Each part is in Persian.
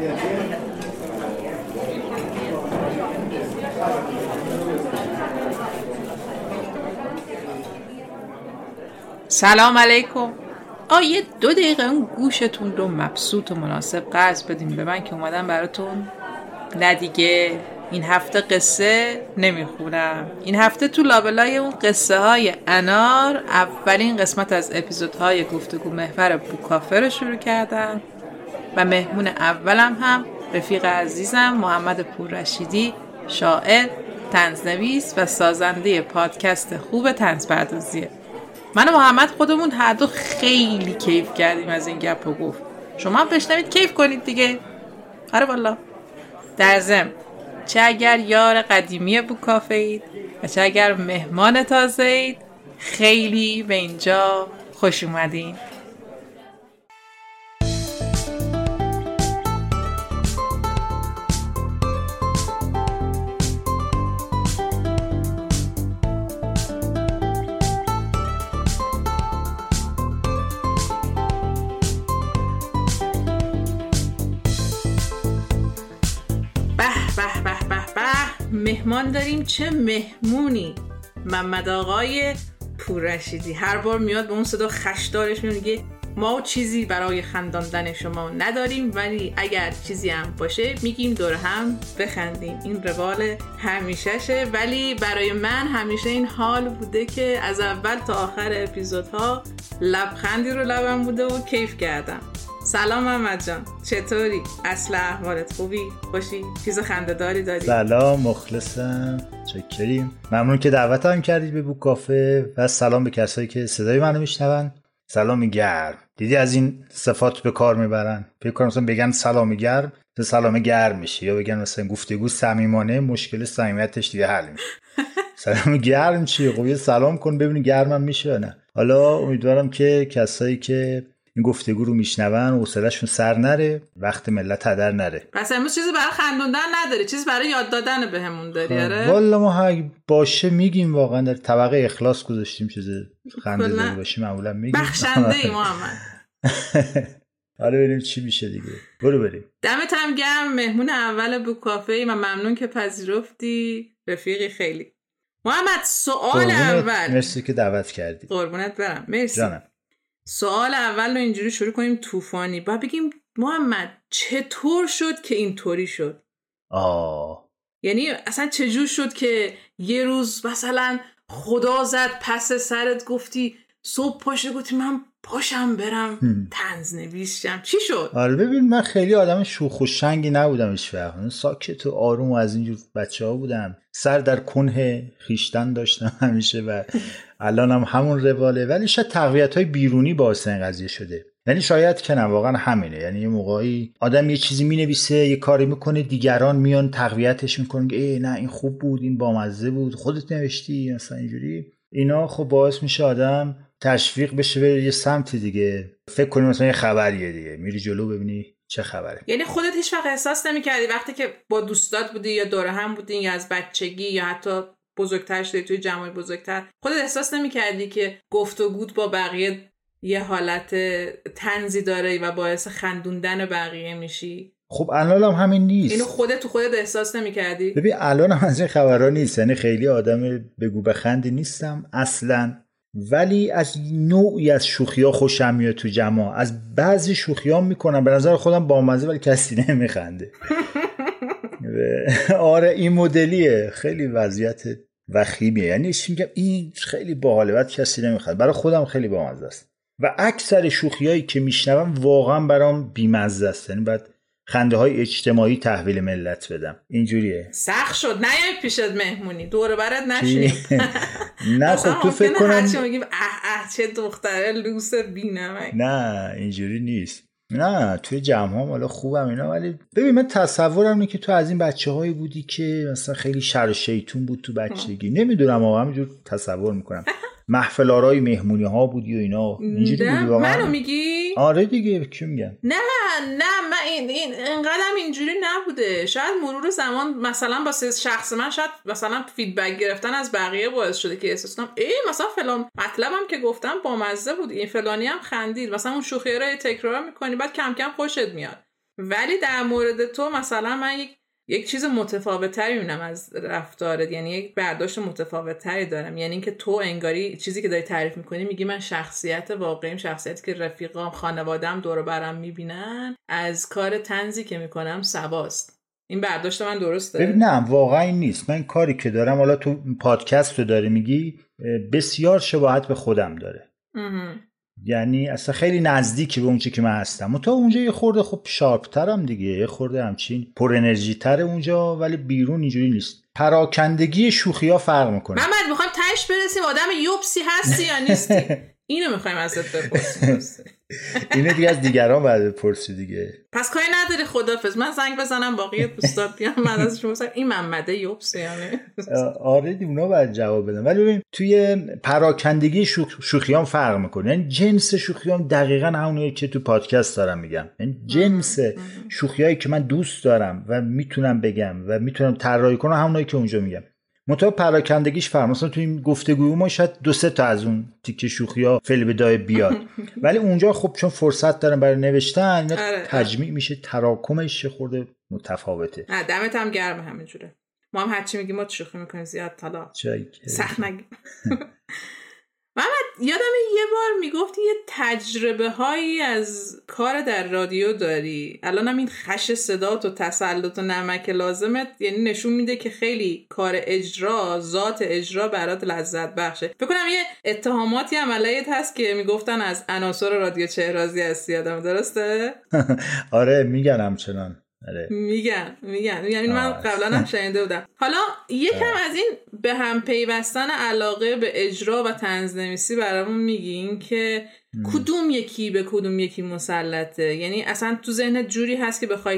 سلام علیکم. یه 2 دقیقه اون گوشتون رو مبسوط و مناسب قرض بدیم به من که اومدم براتون. نه دیگه این هفته قصه نمیخونم. این هفته تو لابلای اون قصه های انار اولین قسمت از اپیزودهای گفتگو محور بوکافه رو شروع کردم و مهمون اولم هم رفیق عزیزم محمد پوررشیدی، شاعر، طنزنویس و سازنده پادکست خوب طنز پردازیه. من و محمد خودمون هر دو خیلی کیف کردیم از این گپ و گفت. شما هم بشنوید کیف کنید دیگه. آره والا. در ضمن چه اگر یار قدیمی بوکافه اید و چه اگر مهمان تازه اید، خیلی به اینجا خوش اومدین. مهمان داریم. چه مهمونی؟ محمد آقای پوررشیدی. هر بار میاد به اون صدا خشدارش میگه ما چیزی برای خنداندن شما نداریم، ولی اگر چیزی هم باشه میگیم دور هم بخندیم. این روال همیشهشه، ولی برای من همیشه این حال بوده که از اول تا آخر اپیزودها لبخندی رو لبم بوده و کیف کردم. سلام محمد جان، چطوری؟ اصل احوالت خوبی؟ خوشی؟ چیز خنده‌داری داری؟ سلام، مخلصم، چکریم. ممنون که دعوتم کردید به بوکافه و سلام به کسایی که صدای منو میشنون. سلامی گرم. دیدی از این صفات به کار میبرن. فکر کنم مثلا بگن سلامی گرم، سلام گرم میشه، یا بگن مثلا گفتگو صمیمانه، مشکل صمیمیتش دیگه حل میشه. سلام گرم چیه؟ خب یه سلام کن ببینی گرمم میشه یا نه. حالا امیدوارم که کسایی که این گفتگو رو میشنون حوصله‌شون سر نره، وقت ملت هدر نره. پس امروز چیزی برای خندوندن نداری، چیزی برای یاد دادن بهمون داری؟ آره والا ما باشه میگیم، واقعا در طبقه اخلاص گذاشتیم، چیزی خنده داری باشه معمولا میگیم. بخشنده ای محمد. حالا ببینیم چی میشه دیگه. بریم. دمت هم گرم، مهمون اول بوکافه ای و ممنون که پذیرفتی. رفیقی خیلی. محمد سوال اول. مرسی که دعوت کردی. قربونت برم. مرسی. جانم. سوال اول رو اینجوری شروع کنیم طوفانی. با بگیم محمد چطور شد که اینطوری شد؟ یعنی اصلا چجور شد که یه روز مثلا خدا زد پس سرت گفتی صبح پاشو گفتی من پاشم برم طنزنویس شم؟ چی شد؟ آره ببین، من خیلی آدم شوخ و شنگی نبودم هیچ وقت. ساکت و آروم و از اینجور بچه‌ها بودم. سر در کنه خیشتن داشتم همیشه و الانم همون رواله، ولی شاید تقویت‌های بیرونی باعث این قضیه شده. یعنی شاید که نه، واقعا همینه. یعنی یه موقعی آدم یه چیزی مینویسه، یه کاری میکنه، دیگران میان تقویتش میکنن، ای نه این خوب بود، این بامزه بود، خودت نوشتی، مثلا اینجوری. اینا خب باعث میشه آدم تشویق بشه بره یه سمت دیگه. فکر کنی مثلا یه خبریه دیگه، میری جلو ببینی چه خبره. یعنی خودت هیچ وقت احساس نمی‌کردی وقتی که با دوستات بودی یا دور هم بودین یا از بچگی یا حتی بزرگتر شدی توی جمعی بزرگتر، خودت احساس نمی‌کردی که گفتگوت با بقیه یه حالت طنزی داره و باعث خندوندن بقیه میشی؟ خب الان هم همین نیست. اینو خودت تو خودت احساس نمی‌کردی؟ ببین الان هم از این خبرها نیست. یعنی خیلی آدم بگو بخندی نیستم اصلاً، ولی از نوعی از شوخی‌ها خوشم میاد تو جمع. از بعضی شوخی‌ها میکنم به نظر خودم بامزه ولی کسی نمیخنده. آره این مدلیه، خیلی وضعیت وخیمیه. یعنی میگم این خیلی باحاله بعد کسی نمیخواد، برای خودم خیلی بامزه است و اکثر شوخیایی که میشنوم واقعا برام بیمزه است. یعنی بعد خنده های اجتماعی تحویل ملت بدم. اینجوریه. سخت شد نیای پیشت مهمونی دور برت نشینیم. نه خب تو فکر کنم میگیم چه دختره لوس بی‌نمک. نه اینجوری نیست. نه توی جمع هم حالا خوبم اینا، ولی ببین من تصورم اینه که تو از این بچه‌هایی بودی که مثلا خیلی شر و شیطون بود تو بچگی. نمیدونم آقا همینجور تصور میکنم. محفل آرای مهمونی ها بودی و اینا اینجوری بودی واقعا؟ منو میگی؟ آره دیگه، کی میگن؟ نه من این انقدرم اینجوری نبوده. شاید مرور زمان مثلا با شخص من شاید مثلا فیدبک گرفتن از بقیه باعث شده که احساس کنم مثلا فلان مطلبم که گفتم بامزه بود، این فلانی هم خندید، مثلا اون شوخی رو تکرار میکنی بعد کم کم خوشت میاد. ولی در مورد تو مثلا من یک چیز متفاوت‌تری می‌بینم از رفتارت، یعنی یک برداشت متفاوت‌تری دارم. یعنی اینکه تو انگاری چیزی که داری تعریف می‌کنی میگی من شخصیت واقعیم، شخصیتی که رفیقام خانواده‌ام دور و برم می‌بینن از کار طنزی که می‌کنم سواست. این برداشت من درسته؟ ببین نه واقعا این نیست. من کاری که دارم، حالا تو پادکست رو داری میگی، بسیار شباهت به خودم داره. یعنی اصلا خیلی نزدیکی به اون چیزی که من هستم. تا اونجا یه خورده خب شارپ‌ترم دیگه، یه خورده همچین پر انرژی تره اونجا، ولی بیرون اینجوری نیست. پراکندگی شوخی‌ها فرق میکنه. محمد میخوایم تهش برسیم آدم یوبسی هستی یا نیستی؟ اینو میخوایم ازت بپرسیم. اینو دیگه از دیگران باید بپرسی دیگه. پس کاری نداری، خدافظ. من زنگ بزنم باقی دوستان بیان من ازشون بپرسم این محمده یوبسی یعنی. آره دی اونا باید جواب بدن. ولی ببین توی پراکندگی شوخیام فرق میکنه. یعنی جنس شوخیام دقیقاً همونیه که تو پادکست دارم میگم. یعنی جنس شوخیایی که من دوست دارم و میتونم بگم و میتونم طراحی کنم همونایی که اونجا میگم. منتها پراکندگیش فرق. مثلا تو این گفتگوی ما شاید 2-3 تا از اون تیکه شوخی‌ها فعل به دای بیاد، ولی اونجا خب چون فرصت دارم برای نوشتن اینا تجمیع میشه، تراکمش خورده متفاوته. دمت هم گرم همینجوره. ما هم هرچی میگیم ما شوخی میکنیم زیاد طلا سخت نگیم. محمد یادم یه بار میگفتی یه تجربه هایی از کار در رادیو داری. الانم این خش صدات و تسلط و نمک لازمت یعنی نشون میده که خیلی کار اجرا، ذات اجرا برات لذت بخشه. فکر کنم یه اتهاماتی هم علیت هست که میگفتن از عناصر رادیو چهرازی هستی، یادم درسته؟ آره میگن همچنان. میگن یعنی من قبلا هم شنیده بودم. حالا یکم از این به هم پیوستن علاقه به اجرا و طنزنویسی برامون میگین که کدوم یکی به کدوم یکی مسلطه؟ یعنی اصلا تو ذهنت جوری هست که بخوای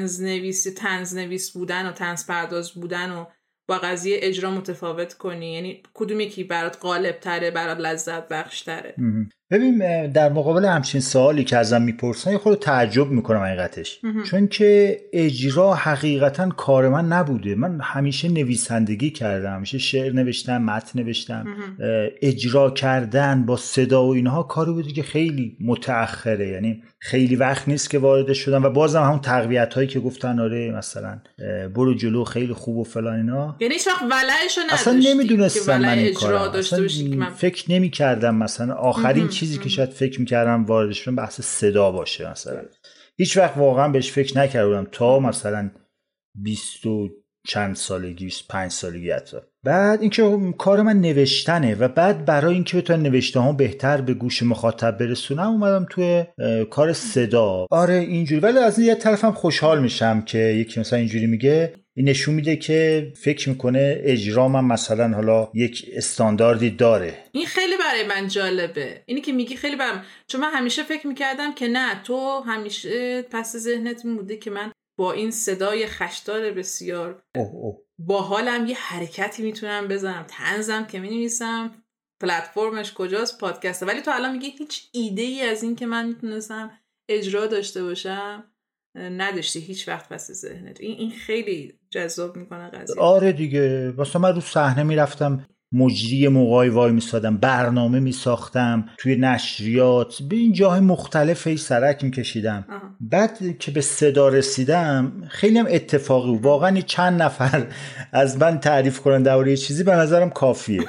طنزنویس بودن و طنز پرداز بودن و با قضیه اجرا متفاوت کنی؟ یعنی کدوم یکی برات غالب تره، برات لذت بخش تره؟ ببین در مقابل همچین سوالی که ازم میپرسن یه خورده تعجب میکنم حقیقتش، چون که اجرا حقیقتا کار من نبوده. من همیشه نویسندگی کردم، همیشه شعر نوشتم، متن نوشتم. اجرا کردن با صدا و اینها کاری بوده که خیلی متأخره، یعنی خیلی وقت نیست که وارد شدم و بازم همون تقویت هایی که گفتن آره مثلا برو جلو خیلی خوب و فلان اینا. یعنی هیچ وقت ولعشو نداشتی؟ اصلا نمیدونستم من این کارو فکر نمی‌کردم. مثلا آخرین چیزی که شاید فکر می‌کردم واردش شدم بحث صدا باشه مثلا. هیچ وقت واقعا بهش فکر نکردم تا مثلا 20 و چند سالگی، 25 سالگی حتی. بعد اینکه کار من نوشتنه و بعد برای اینکه بتونم نوشته‌هام بهتر به گوش مخاطب برسونم اومدم توی کار صدا. آره اینجوری. ولی از یه طرفم خوشحال میشم که یکی مثلا اینجوری میگه، این نشون میده که فکر میکنه اجرا من مثلا حالا یک استانداردی داره. این خیلی برای من جالبه اینی که میگی، خیلی برام، چون من همیشه فکر میکردم که نه، تو همیشه پس ذهنت میموده که من با این صدای خشدار بسیار با حالم یه حرکتی میتونم بزنم، طنزم که مینویسم، پلتفرمش کجاست؟ پادکسته. ولی تو الان میگی هیچ ایده ای از این که من میتونستم اجرا داشته باشم نداشتی هیچ وقت پس ذهنت. این خیلی جذاب میکنه قضیه. آره دیگه. مثلا من رو صحنه میرفتم، مجری موقعی وای میسادم، برنامه میساختم، توی نشریات به این جاهای مختلف سرک میکشیدم. بعد که به صدا رسیدم خیلی هم اتفاقی بود. واقعا چند نفر از من تعریف کنن درباره چیزی به نظرم کافیه.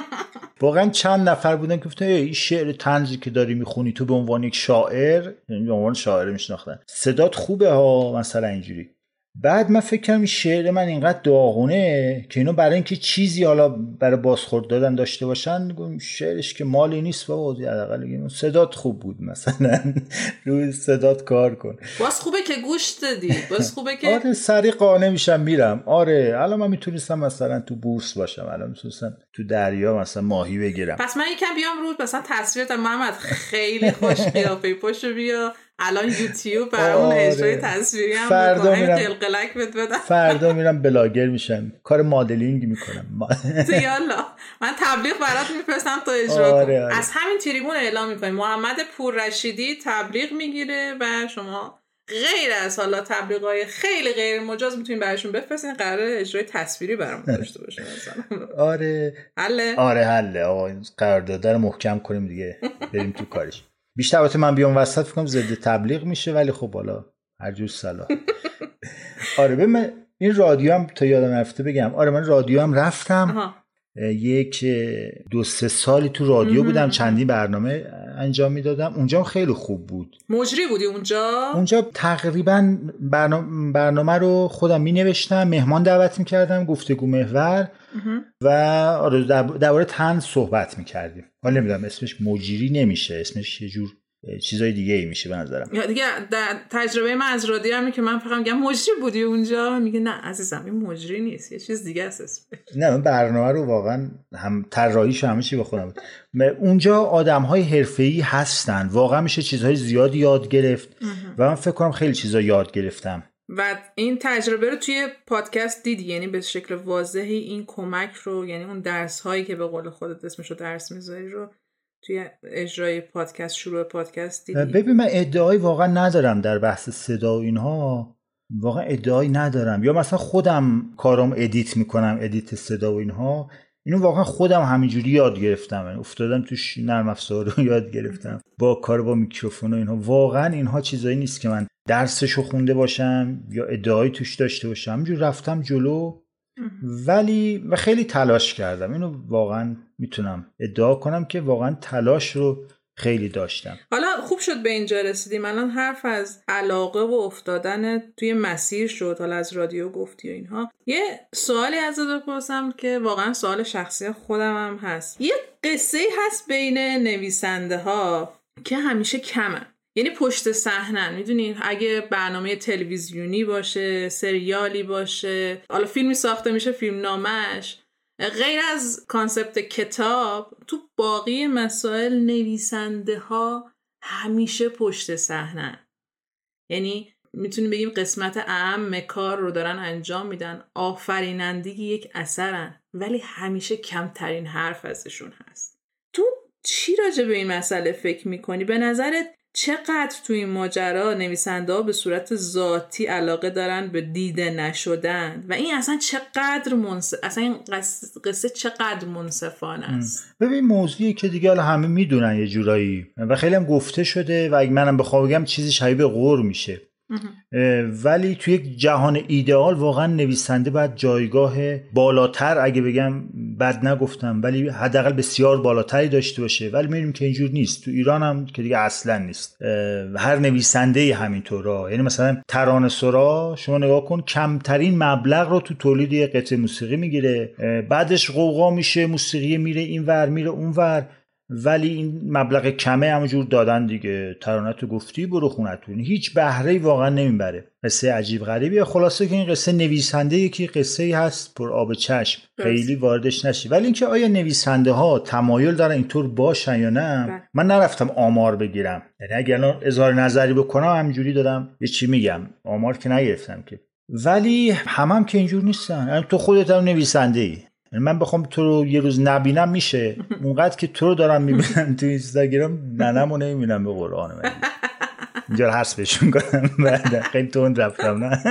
واقعا چند نفر بودن که گفتن این شعر طنزی که داری میخونی تو به عنوان یک شاعر، یعنی به عنوان شاعر میشناختن، صدات خوبه ها مثلا اینجوری. بعد من فکر کردم شعر من اینقدر داغونه که اینو برای اینکه چیزی حالا برای بازخورد دادن داشته باشن، شعرش که مالی نیست بابا، حداقل صدات خوب بود مثلا روی صدات کار کن. باز خوبه که گوش دادی، باز خوبه که آره سریع قانع میشم میرم. آره الان من میتونستم مثلا تو بورس باشم، الان میتونستم تو دریا مثلا ماهی بگیرم. پس من یکم بیام رو مثلا تصویرت محمد خیلی خوش قیافه، پاشو بیا الان یوتیوب برامون اجرای تصویری هم بکنم، قلقلک بدم. فردا میرم بلاگر میشم، کار مدلینگ میکنم. یالا من تبلیغ برات میفرستم تا اجرا کن. آره. از همین تریبون اعلام میکنیم محمد پوررشیدی تبلیغ میگیره و شما غیر از حالا تبلیغای خیلی غیر مجاز میتونین براشون بفرستین، قراره اجرای تصویری برامون داشته باشه مثلا. آره حله. آره حله. آقا قرارداد رو محکم کنیم دیگه، بریم تو کارش. بیشتر البته من بیام وسط فکر کنم ضد تبلیغ میشه، ولی خب حالا هر جور صلاح. آره به من این رادیو هم تا یادم رفته بگم، آره من رادیو هم رفتم. یک 2-3 سالی تو رادیو بودم، چندین برنامه انجام میدادم. اونجا خیلی خوب بود. مجری بودی اونجا؟ اونجا تقریبا برنامه رو خودم می نوشتم، مهمان دعوت می کردم، گفتگو محور و آره درباره طنز صحبت می کردیم. حالا نمیدونم اسمش مجری نمیشه، اسمش یه جور چیزای دیگه ای میشه به نظرم. یا دیگه در تجربه من از رادیو هم که من فقط میگم مجری بودی اونجا، میگه نه عزیزم این مجری نیست، یه چیز دیگه است. نه من برنامه رو واقعا هم طراحیش همه چی به خودم بود. اونجا آدم‌های حرفه‌ای هستن، واقعا میشه چیزهای زیادی یاد گرفت و من فکر کنم خیلی چیزا یاد گرفتم. و این تجربه رو توی پادکست دیدی، یعنی به شکل واضحی این کمک رو، یعنی اون درس هایی که به قول خودت اسمش رو درس میذاری رو توی اجرای پادکست، شروع پادکست دیدی؟ ببین من ادعایی واقعا ندارم در بحث صدا و اینها، واقعا ادعایی ندارم. یا مثلا خودم کارم ادیت میکنم، ادیت صدا و اینها، اینو واقعا خودم همینجوری یاد گرفتم، یعنی افتادم توش، نرم افزار رو یاد گرفتم با کار با میکروفون و اینها. واقعا اینها چیزایی نیست که من درسشو خونده باشم یا ادعایی توش داشته باشم، همینجور رفتم جلو ولی و خیلی تلاش کردم. اینو واقعا میتونم ادعا کنم که واقعا تلاش رو خیلی داشتم. حالا خوب شد به اینجا رسیدیم. الان حرف از علاقه و افتادن توی مسیر شد، حالا از رادیو گفتی و اینها. یه سوالی ازت بپرسم که واقعا سوال شخصی خودم هم هست. یه قصه هست بین نویسنده ها که همیشه کمن، یعنی پشت صحنه، میدونین اگه برنامه تلویزیونی باشه، سریالی باشه، حالا فیلمی ساخته میشه، فیلم نامش، غیر از کانسپت کتاب، تو باقی مسائل نویسنده ها همیشه پشت صحنه. یعنی میتونیم بگیم قسمت اهم کار رو دارن انجام میدن، آفرینندگی یک اثرن، ولی همیشه کمترین حرف ازشون هست. تو چی راجع به این مسئله فکر میکنی؟ به نظرت چقدر تو این ماجرا نویسنده ها به صورت ذاتی علاقه دارن به دیده نشدن و این اصلا چقدر اصلا این قصه چقدر منصفانه است؟ ببین موضوعی که دیگه حالا همه میدونن یه جورایی و خیلی هم گفته شده و اگه منم بخوام بگم چیزی شبیه به غور میشه، ولی توی یک جهان ایدئال واقعا نویسنده باید جایگاه بالاتر، اگه بگم بد نگفتم، ولی حداقل بسیار بالاتری داشته باشه. ولی می‌بینیم که اینجور نیست. تو ایران هم که دیگه اصلا نیست. هر نویسنده همینطوره. یعنی مثلا ترانه‌سرا شما نگاه کن، کمترین مبلغ رو تو تولید یه قطعه موسیقی میگیره، بعدش قوقا میشه، موسیقی میره اینور میره اونور، ولی این مبلغ کمه همونجور دادن دیگه. ترانه تو گفتی برو خونتون، هیچ بهره‌ای واقعا نمیبره. قصه عجیب غریبیه. خلاصه که این قصه نویسنده یکی قصه‌ای هست پر آب چشم، خیلی واردش نشی. ولی اینکه آیا نویسنده ها تمایل دارن اینطور باشن یا نه، من نرفتم آمار بگیرم. یعنی اگه الان اظهار نظری بکنم همینجوری دارم یه چی میگم، آمار که نگرفتم که. ولی هم که اینجور نیستن. یعنی تو خودت هم نویسنده‌ای، من بخوام تو رو یه روز نبینم میشه؟ اونقدر که تو رو دارم میبینم تو اینستاگرام ننمو نمیبینم به قرآن من. اینجا رو حذفشون کنم بعد خیلی تند رفتم. نه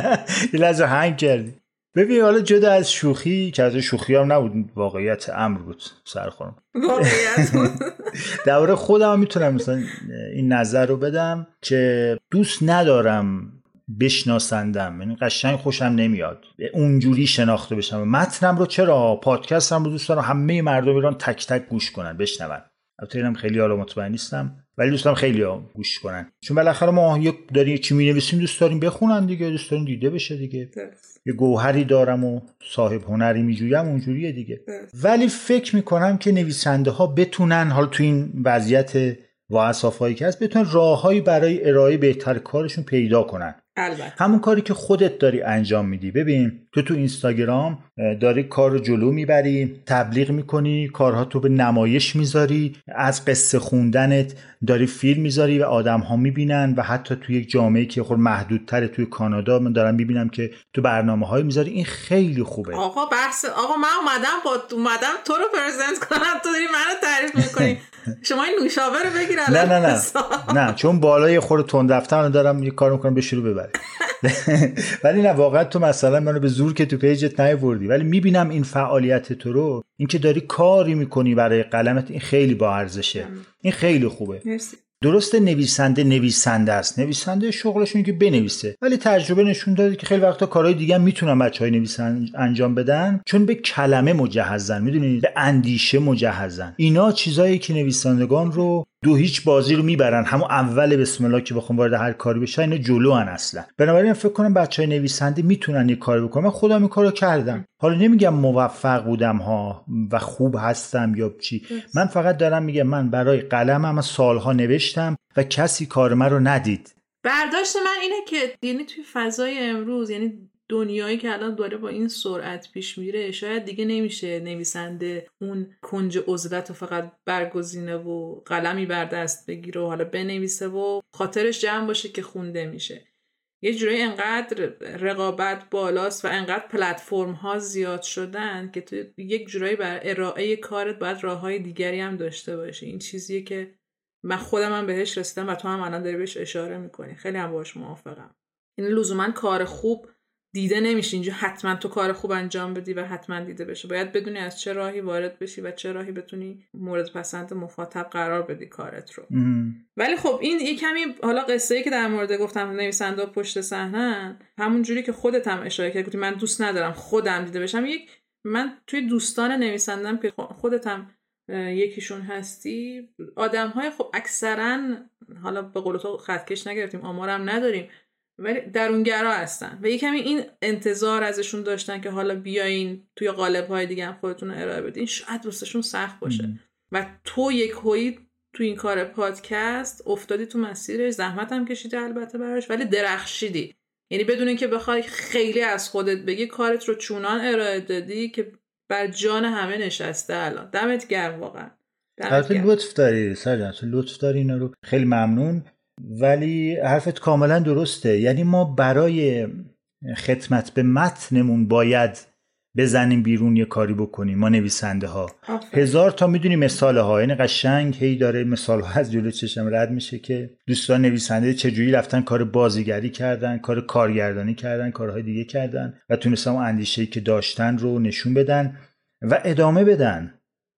یه لحظه هنگ کردی. ببین حالا جدا از شوخی که از شوخی هم نبود، واقعیت امر بود سرخورم. واقعیت بود. دوره خودم میتونم مثلا این نظر رو بدم که دوست ندارم بشناسندم، یعنی قشنگ خوشم نمیاد اونجوری شناخته بشم. متنم رو چرا، پادکستم رو دوست دارم همه مردم ایران تک تک گوش کنن، بشنون. البته اینم خیلی حالا مطمئن نیستم، ولی دوست دارم خیلی ها گوش کنن، چون بالاخره ما داریم چی می‌نویسیم دوست داریم بخونن دیگه، دوست داریم دیده بشه دیگه. یه گوهری دارم و صاحب هنری میجویم، اونجوریه دیگه. ولی فکر میکنم که نویسنده ها بتونن حالا تو این وضعیت واعصافایی که هست بتونن راههایی برای ارائه بهتر کارشون پیدا کنن. البته همون کاری که خودت داری انجام میدی. ببین تو اینستاگرام داری کار رو جلو میبری، تبلیغ میکنی، کارها تو به نمایش میذاری، از قصه خوندنت داری فیلم میذاری و آدم ها میبینن، و حتی تو یک جامعه که خود محدودتره توی کانادا من دارم میبینم که تو برنامه های میذاری. این خیلی خوبه. آقا من اومدم تو رو پرزنت کنم، تو داری منو تعریف میکنی. شما این نوشابه رو بگیر. نه چون بالای خود تند رفتن دارم یه کار میکنم به شروع ببره. ولی نه واقعا تو مثلا منو به زور که تو پیجت نیاوردی، ولی میبینم این فعالیت تو رو، این که داری کاری میکنی برای قلمت، این خیلی با ارزشه. این خیلی خوبه. درسته نویسنده است، نویسنده شغلش اینه که بنویسه، ولی تجربه نشون داده که خیلی وقتا کارهای دیگه هم میتونن بچهای نویسنده انجام بدن، چون به کلمه مجهزن، میدونید، به اندیشه مجهزن. اینا چیزایی که نویسندگان رو دو هیچ بازی رو میبرن، همون اول بسم الله که بخوام وارد هر کاری بشن اینا جلوان اصلا. بنابراین فکر کنم بچهای نویسنده میتونن یه کاری بکنن. من خودم این کارو کردم. حالا نمیگم موفق بودم ها و خوب هستم یا چی، من فقط دارم میگم من برای قلمم سالها نوشتم و کسی کار من رو ندید. برداشت من اینه که یعنی توی فضای امروز، یعنی دنیایی که الان داره با این سرعت پیش میره، شاید دیگه نمیشه نویسنده اون کنج عزلت رو فقط برگزینه و قلمی بر دست بگیره و حالا بنویسه و خاطرش جمع باشه که خونده میشه. یه جورایی انقدر رقابت بالاست و انقدر پلتفرم ها زیاد شدن که تو یک جورایی بر ارائه کارت باید راههای دیگری هم داشته باشی. این چیزیه که من خودم هم بهش رسیدم و تو هم الان داری بهش اشاره میکنی. خیلی هم باهاش موافقم. این لزوما کار خوب دیده نمیشه، اینجا حتما تو کار خوب انجام بدی و حتما دیده بشه. باید بدونی از چه راهی وارد بشی و چه راهی بتونی مورد پسند مخاطب قرار بدی کارت رو. ولی خب این یه کمی حالا قصه‌ای که در مورد گفتم نویسنده پشت صحنه، همون جوری که خودت هم اشاره کردی من دوست ندارم خودم دیده بشم. من توی دوستان نویسندم که خودت هم یکیشون هستی، آدم‌های خب اکثرا، حالا به قول تو خطکش نگرفتیم، آمارم نداریم، ولی درونگرا هستن و یه کمی این انتظار ازشون داشتن که حالا بیاین توی قالب‌های دیگه هم خودتون رو ارائه بدین. شاید واسهشون سخت باشه و تو یک هویی تو این کار پادکست افتادی تو مسیرش، زحمت هم کشیدی البته براش، ولی درخشیدی. یعنی بدون اینکه بخوای خیلی از خودت بگی، کارت رو چونان ارائه دادی که بر جان همه نشسته. الان دمت گرم واقعا. البته لطف داری سرجان، لطف داری، اینا رو خیلی ممنون. ولی حرفت کاملا درسته. یعنی ما برای خدمت به متنمون باید بزنیم بیرون یه کاری بکنیم. ما نویسنده ها هزار تا میدونی مثال ها، یعنی قشنگ هی داره مثال ها از جلوی چشم رد میشه که دوستان نویسنده چجوری رفتن کار بازیگری کردن، کار کارگردانی کردن، کارهای دیگه کردن و تونستن اون اندیشه‌ای که داشتن رو نشون بدن و ادامه بدن.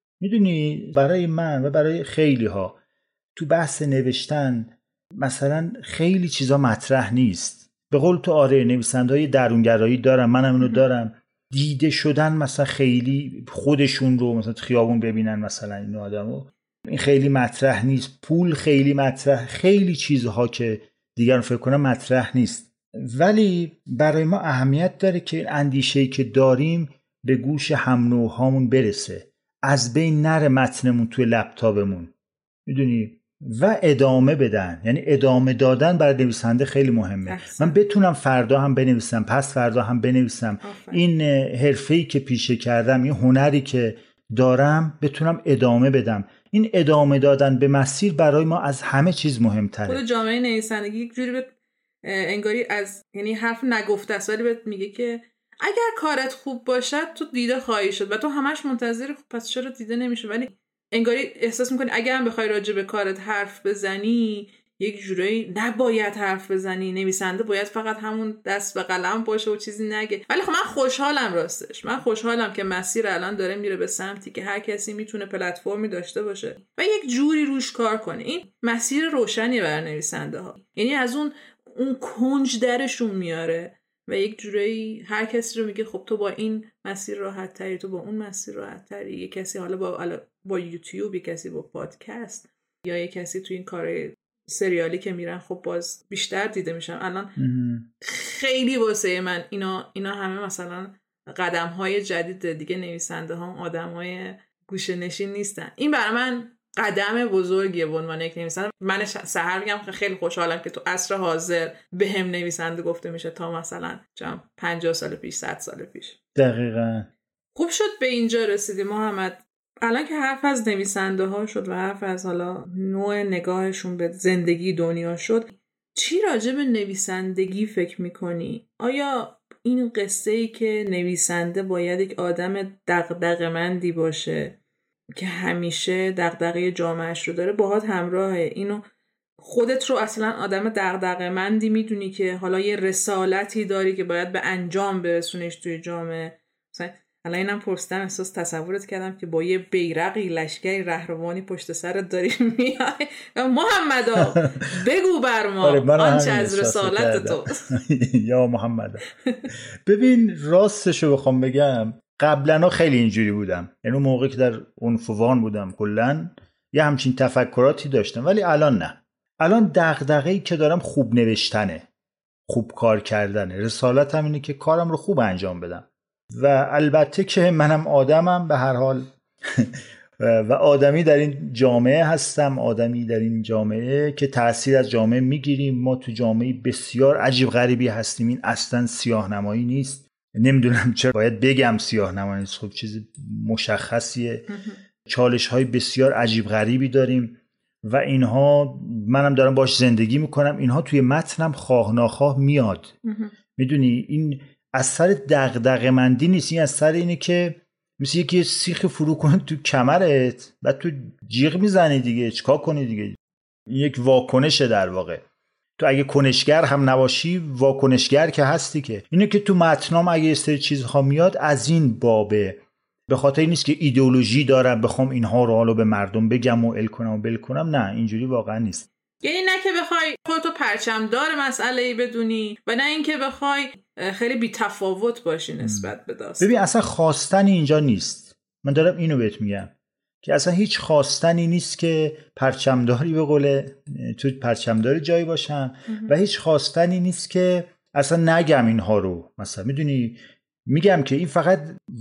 میدونی برای من و برای خیلی ها تو بحث نوشتن مثلا خیلی چیزا مطرح نیست. به قول تو آره، نویسنده‌های درونگرایی دارم، منم اینو دارم. دیده شدن مثلا خیلی خودشون رو مثلا خیابون ببینن مثلا این آدمو، این خیلی مطرح نیست. پول خیلی مطرح، خیلی چیزها که دیگران فکر کنم مطرح نیست. ولی برای ما اهمیت داره که اندیشه‌ای که داریم به گوش هم نوع‌هامون برسه، از بین نره متنمون توی لپتاپمون، میدونی، و ادامه بدن. یعنی ادامه دادن برای نویسنده خیلی مهمه. من بتونم فردا هم بنویسم، پس فردا هم بنویسم. این حرفه‌ای که پیشه کردم، این هنری که دارم بتونم ادامه بدم. این ادامه دادن به مسیر برای ما از همه چیز مهمتره. خود جامعه نویسندگی یک جوری انگاری از، یعنی حرف نگفته است ولی بهت میگه که اگر کارت خوب باشد تو دیده خواهی شد و تو همش منتظری خب پس چرا دیده نمیشه. ولی انگاری احساس میکنی اگر هم بخوای راجع به کارت حرف بزنی یک جورایی نباید حرف بزنی، نویسنده باید فقط همون دست به قلم باشه و چیزی نگه. ولی خب من خوشحالم، راستش من خوشحالم که مسیر الان داره میره به سمتی که هر کسی میتونه پلتفرمی داشته باشه و یک جوری روش کار کنه. این مسیر روشنی برای نویسنده ها، یعنی از اون کنج درشون میاره و یک جورایی هر کسی رو میگه خب تو با این مسیر راحت تری، تو با اون مسیر راحت تری. یک کسی حالا با یوتیوب، یک کسی با پادکست، یا یک کسی تو این کار سریالی که میرن خب باز بیشتر دیده میشن. الان خیلی واسه من اینا همه مثلا قدم‌های جدید دیگه. نویسنده ها آدم‌های گوشه نشین نیستن. این برای من قدم بزرگیه به عنوان یک نویسنده. من سحر میگم خیلی خوشحالم که تو عصر حاضر به هم نویسنده گفته میشه تا مثلا 50 سال پیش، 100 سال پیش. دقیقاً. خوب شد به اینجا رسیدیم محمد. الان که حرف از نویسنده ها شد و حرف از حالا نوع نگاهشون به زندگی دنیا شد، چی راجع به نویسندگی فکر میکنی؟ آیا این قصه ای که نویسنده باید یک آدم دغدغه‌مندی باشه که همیشه دغدغه جامعهش رو داره باهات همراهه؟ اینو خودت رو اصلا آدم دغدغه‌مندی میدونی که حالا یه رسالتی داری که باید به انجام برسونیش توی جامعه؟ مثلا الان اینم پرسیدم احساس تصورت کردم که با یه بیرقی لشکری رهروانی پشت سرت داری میای و محمدا بگو بر ما آنچه از رسالت تو. یا محمدا. ببین راستشو بخوام بگم قبلا خیلی اینجوری بودم، یعنی اون موقعی که در عنفوان بودم کلا یه همچین تفکراتی داشتم، ولی الان نه. الان دغدغه‌ای که دارم خوب نوشتنه، خوب کار کردنه. رسالتم اینه که کارم رو خوب انجام بدم و البته که منم آدمم به هر حال و آدمی در این جامعه هستم، آدمی در این جامعه که تأثیر از جامعه میگیریم. ما تو جامعه بسیار عجیب غریبی هستیم. این اصلا سیاه‌نمایی نیست. نمیدونم چرا باید بگم سیاه‌نمایی نیست، خب چیز مشخصیه. چالش‌های بسیار عجیب غریبی داریم و اینها منم دارم باش زندگی میکنم. اینها توی متنم خواه ناخواه میاد. میدونی این اثر دغدغه‌مندی نیست، این اثر اینه که مثل یکی سیخ فرو کنه تو کمرت بعد تو جیغ میزنی دیگه، چیکار کنی دیگه. این یک واکنشه در واقع. تو اگه کنشگر هم نباشی واکنشگر که هستی. که اینه که تو متنام اگه یه سری چیزها میاد از این بابه، به خاطر این نیست که ایدئولوژی دارم بخوام اینها رو حالا به مردم بگم و ال کنم و بل کنم. نه اینجوری واقعا نیست. یعنی نه که بخوای خودتو پرچمدار مسئله‌ای بدونی و نه اینکه بخوای خیلی بی‌تفاوت باشی نسبت به داستان. ببین اصلا خواستنی اینجا نیست. من دارم اینو بهت میگم که اصلا هیچ خواستنی نیست که پرچمداری به قوله تو پرچمداری جایی باشم و هیچ خواستنی نیست که اصلا نگم اینها رو. مثلا میدونی میگم که این فقط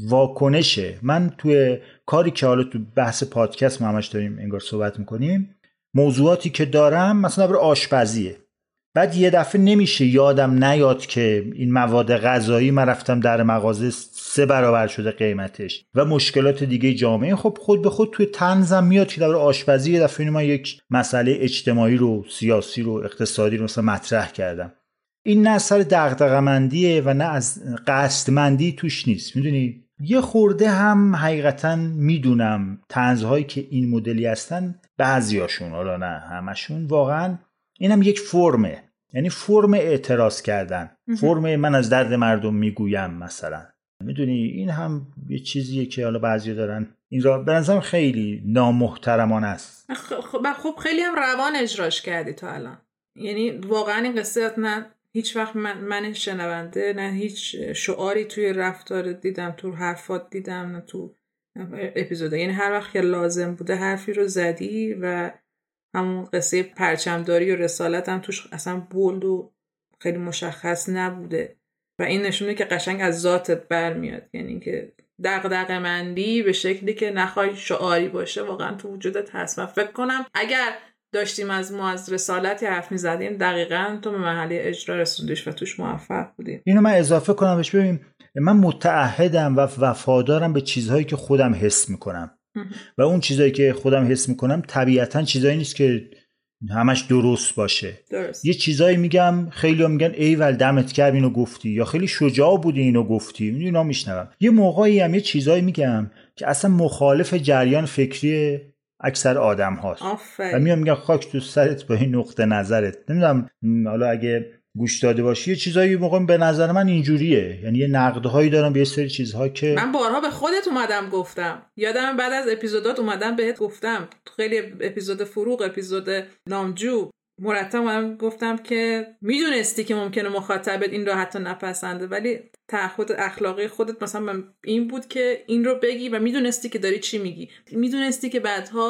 واکنشه. من توی کاری که حالا تو بحث پادکست ما همش داریم انگار صحبت میکنیم، موضوعاتی که دارم مثلا برای آشپزیه، بعد یه دفعه نمیشه یادم نیاد که این مواد غذایی من رفتم در مغازه 3 برابر شده قیمتش و مشکلات دیگه جامعه. خب خود به خود توی طنزم میاد که برای آشپزی یه دفعه من یک مسئله اجتماعی رو، سیاسی رو، اقتصادی رو مثلا مطرح کردم. این نه اثر دغدغه‌مندیه و نه از قصدمندی توش نیست. میدونی یه خورده هم حقیقتا میدونم طنزهایی که این مدلی هستن بعضیاشون، حالا نه همشون، واقعا اینم یک فرمه، یعنی فرم اعتراض کردن، فرم من از درد مردم میگویم مثلا. میدونی این هم یه چیزیه که حالا بعضیا دارن این را به نظرم خیلی نامحترمانه است. خب خیلی هم روان اجراش کردی تا الان. یعنی واقعا این قصه نه هیچ وقت من شنونده نه هیچ شعاری توی رفتار دیدم، تو حرفات دیدم، نه تو اپیزود. یعنی هر وقت که لازم بوده حرفی رو زدی و همون قصه پرچمداری و رسالت هم توش اصلا بولد و خیلی مشخص نبوده و این نشونه که قشنگ از ذاتت برمیاد. یعنی که دغدغه‌مندی به شکلی که نخوای شعاری باشه واقعا تو وجودت هست. و فکر کنم اگر داشتیم از رسالتی حرف می‌زدیم دقیقاً تو به مرحله اجرا رسوندیش و توش موفق بودیم. اینو من اضافه کنم بهش. ببین من متعهدم و وفادارم به چیزهایی که خودم حس میکنم و اون چیزایی که خودم حس میکنم طبیعتاً چیزایی نیست که همش درست باشه. یه چیزایی میگم خیلی‌ها میگن ایول دمت گرم اینو گفتی، یا خیلی شجاع بودی اینو گفتی. اینا میشنوم. یه موقعی هم یه چیزایی میگم که اصلا مخالف جریان فکری اکثر آدم هاست و میگم خاک تو سرت با این نقطه نظرت. نمیدونم حالا اگه گوش داده باشی یه چیزایی موقع به نظر من اینجوریه، یعنی یه نقدهایی دارم به یه سری چیزها که من بارها به خودت اومدم گفتم. یادم بعد از اپیزودات اومدم بهت گفتم، خیلی اپیزود فروغ، اپیزود نامجو، مرتب اومدم گفتم که میدونستی که ممکنه مخاطبت این رو حتی نپسنده ولی تعهد اخلاقی خودت مثلا این بود که این رو بگی و میدونستی که داری چی میگی، میدونستی که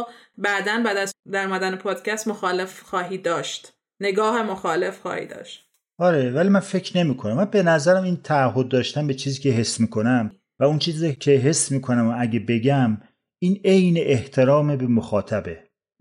بعد از در مدن پادکست مخالف خواهی داشت، نگاه مخالف خواهی داشت. آره ولی من فکر نمی کنم. من به نظرم این تعهد داشتن به چیزی که حس میکنم و اون چیزی که حس میکنم و اگه بگم این عین احترام به مخاطبه.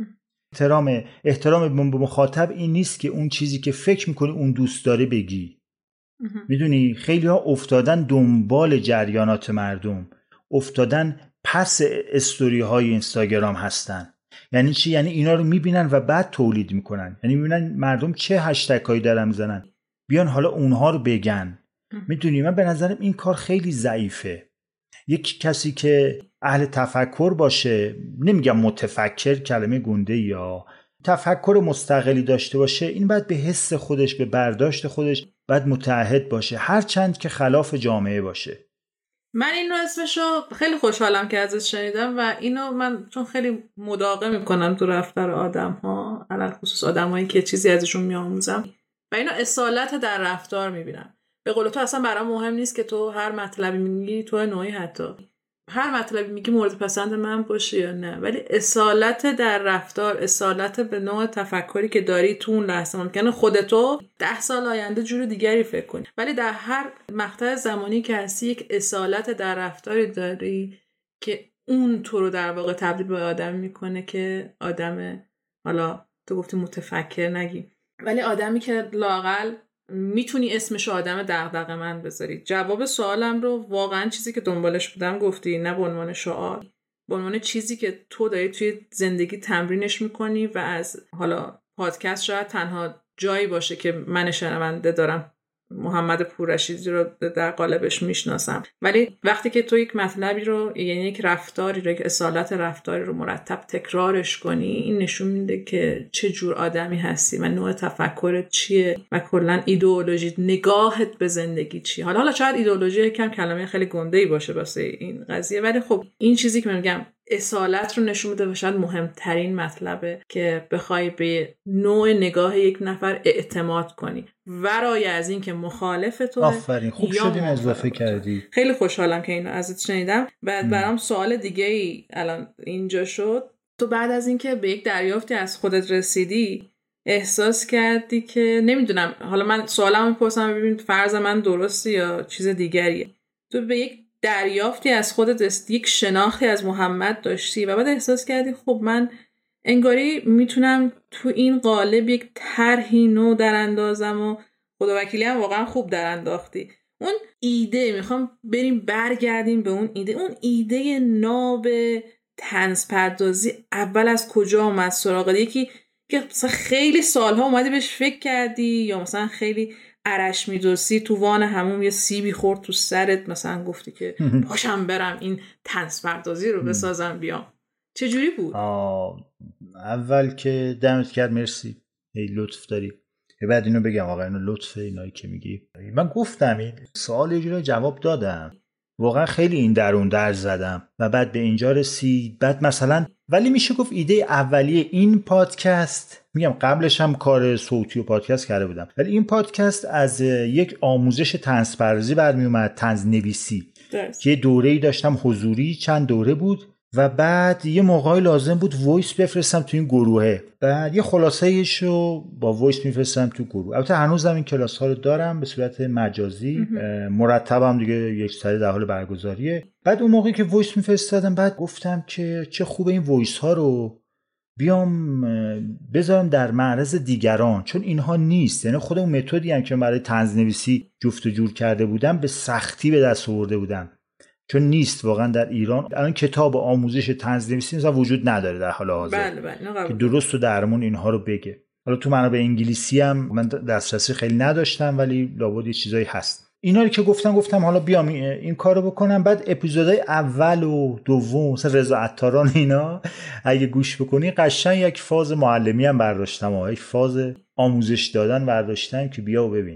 احترام به مخاطب این نیست که اون چیزی که فکر میکنی اون دوست داره بگی. میدونی خیلی ها افتادن دنبال جریانات مردم، افتادن پس استوری های اینستاگرام هستن. یعنی چی؟ یعنی اینا رو میبینن و بعد تولید میکنن. یعنی میبینن مردم چه هشتگ هایی دارن میزنن، بیان حالا اونها رو بگن. میدونی من به نظرم این کار خیلی ضعیفه. یک کسی که اهل تفکر باشه، نمیگم متفکر کلمه گنده، یا تفکر مستقلی داشته باشه، این باید به حس خودش، به برداشت خودش باید متعهد باشه، هر چند که خلاف جامعه باشه. من اینو اسمشو خیلی خوشحالم که ازش شنیدم و اینو من چون خیلی مداقه میکنم تو رفتار آدم ها، علل خصوص آدم هایی که چیزی ازشون میآموزم و اینو اصالت در رفتار میبینم. به قول تو اصلا برام مهم نیست که تو هر مطلبی میگی تو نوعی حتی هر مطلبی میگی مورد پسند من باشه یا نه، ولی اصالت در رفتار، اصالت به نوع تفکری که داری تو اون لحظه. ممکنه خودتو 10 سال آینده جور دیگری فکر کنی، ولی در هر مقطع زمانی که هستی یک اصالت در رفتاری داری که اون تو رو در واقع تبدیل به آدم میکنه که آدم، حالا تو گفتی متفکر نگی، ولی آدمی که لااقل میتونی اسمش آدم دغدغه‌مند بذاری. جواب سوالم رو واقعا چیزی که دنبالش بودم گفتی، نه به عنوان شعار، به عنوان چیزی که تو داری توی زندگی تمرینش میکنی و از حالا پادکست شاید تنها جایی باشه که من شنونده دارم محمد پوررشیدی رو در قالبش میشناسم، ولی وقتی که تو یک مطلبی رو، یعنی یک رفتاری رو، یک اصالت رفتاری رو مرتب تکرارش کنی، این نشون میده که چه جور آدمی هستی و نوع تفکرت چیه و کلا ایدئولوژی، نگاهت به زندگی چیه. حالا شاید ایدئولوژی یکم کلمه خیلی گنده‌ای باشه واسه این قضیه، ولی خب این چیزی که میگم اصالت رو نشون میده و شاید مهمترین مطلبه که بخوای به نوع نگاه یک نفر اعتماد کنی ورای از این که مخالف تو. آفرین، خوب شدیم اضافه کردی. خیلی خوشحالم که اینو ازت شنیدم. بعد برام سوال دیگه ای الان اینجا شد. تو بعد از اینکه به یک دریافتی از خودت رسیدی احساس کردی که نمیدونم، حالا من سوالمو میپرسم ببین فرض من درسته یا چیز دیگریه، تو به یک دریافتی از خودت، یک شناختی از محمد داشتی و بعد احساس کردی خب من انگاری میتونم تو این قالب یک طرحی نو در اندازم و خداوکیلی هم واقعا خوب در انداختی. اون ایده، میخوام بریم برگردیم به اون ایده ناب طنز پردازی اول از کجا اومد سراغت؟ یکی که مثلا خیلی سالها اومدی بهش فکر کردی یا مثلا خیلی عرش میدوسی تو وان هموم یه سیبی خورد تو سرت مثلا گفتی که پاشم برم این طنز پردازی رو بسازم بیام؟ چجوری بود؟ اول که دمت کرد، مرسی، ای لطف داری. بعد اینو بگم آقا اینو لطفه اینایی که میگی. من گفتم این سوال یه جوری جواب دادم، واقعا خیلی این درون در زدم و بعد به اینجا رسید. بعد مثلا ولی میشه گفت ایده اولیه این پادکست، میگم قبلش هم کار صوتی و پادکست کرده بودم، ولی این پادکست از یک آموزش طنز پردازی برمی اومد، طنز نویسی، که یه دوره‌ای داشتم حضوری، چند دوره بود و بعد یه موقعی لازم بود وایس بفرستم تو این گروهه، بعد یه خلاصه‌ایشو با وایس میفرستم تو گروه. البته هنوزم این کلاس‌ها رو دارم به صورت مجازی، مرتبم دیگه یک سری در حال برگزاریه. بعد اون موقعی که وایس میفرستادم بعد گفتم که چه خوبه این وایس ها رو بیام بذارم در معرض دیگران، چون اینها نیست. یعنی خود اون متدی هم که برای طنز نویسی جفت و جور کرده بودم به سختی به دست آورده بودم، چون نیست واقعا در ایران. الان کتاب آموزش طنز نویسی مثلا وجود نداره در حال حاضر که درست و درمون اینها رو بگه. حالا تو منابع انگلیسی هم من دسترسی خیلی نداشتم، ولی لابد یه چیزایی هست. اینا رو که گفتم حالا بیام این کارو بکنم. بعد اپیزودهای اول و دوم مثلا رضا عطاران اینا اگه گوش بکنی قشنگ یک فاز معلمی هم برداشتم و یک فاز آموزش دادن برداشتم که بیا و ببین.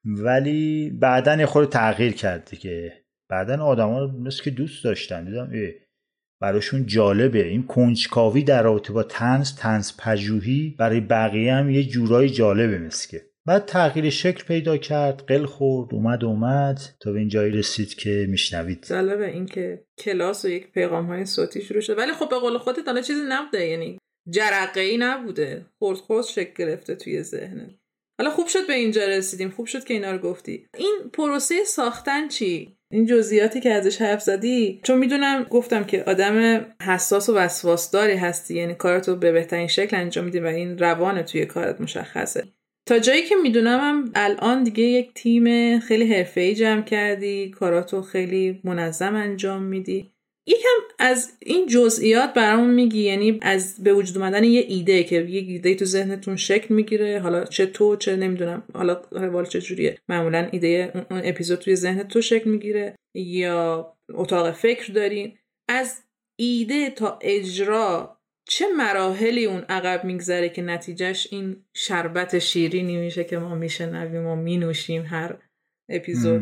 ولی بعدن یه خورده تغییر کرد دیگه. بعدن آدما رو مثل که دوست داشتن، دیدم براشون جالبه این کنجکاوی در رابطه با طنز پژوهی برای بقیه هم یه جورایی جالبه. مثل که بعد تغییر شکل پیدا کرد، قل خورد، اومد تا به این جایی رسید که میشنوید. جالبه این که کلاس و یک پیغام‌های صوتی شروع شد، ولی خب به قول خودت الان چیزی نبوده، یعنی جرقه‌ای نبوده، خرد شکل گرفته توی ذهنت. حالا خوب شد به اینجا رسیدیم، خوب شد که اینا رو گفتی. این پروسه ساختن چی؟ این جزئیاتی که ازش حرف زدی، چون میدونم گفتم که آدم حساس و وسواسداری هستی، یعنی کارتو به بهترین شکل انجام میدی و این روان توی کارت مشخصه. تا جایی که میدونم هم الان دیگه یک تیم خیلی حرفه‌ای جمع کردی، کاراتو خیلی منظم انجام میدی. یکم از این جزئیات برامون میگی؟ یعنی از به وجود اومدن یه ایده که یه ایده تو ذهنتون شکل میگیره، حالا چه تو چه نمیدونم حالا روال چه جوریه، معمولا ایده اون اپیزود توی ذهنت تو شکل میگیره یا اتاق فکر دارین؟ از ایده تا اجرا چه مراحلی اون عقب میگذره که نتیجهش این شربت شیرینی میشه که ما میشنویم و مینوشیم هر اپیزود؟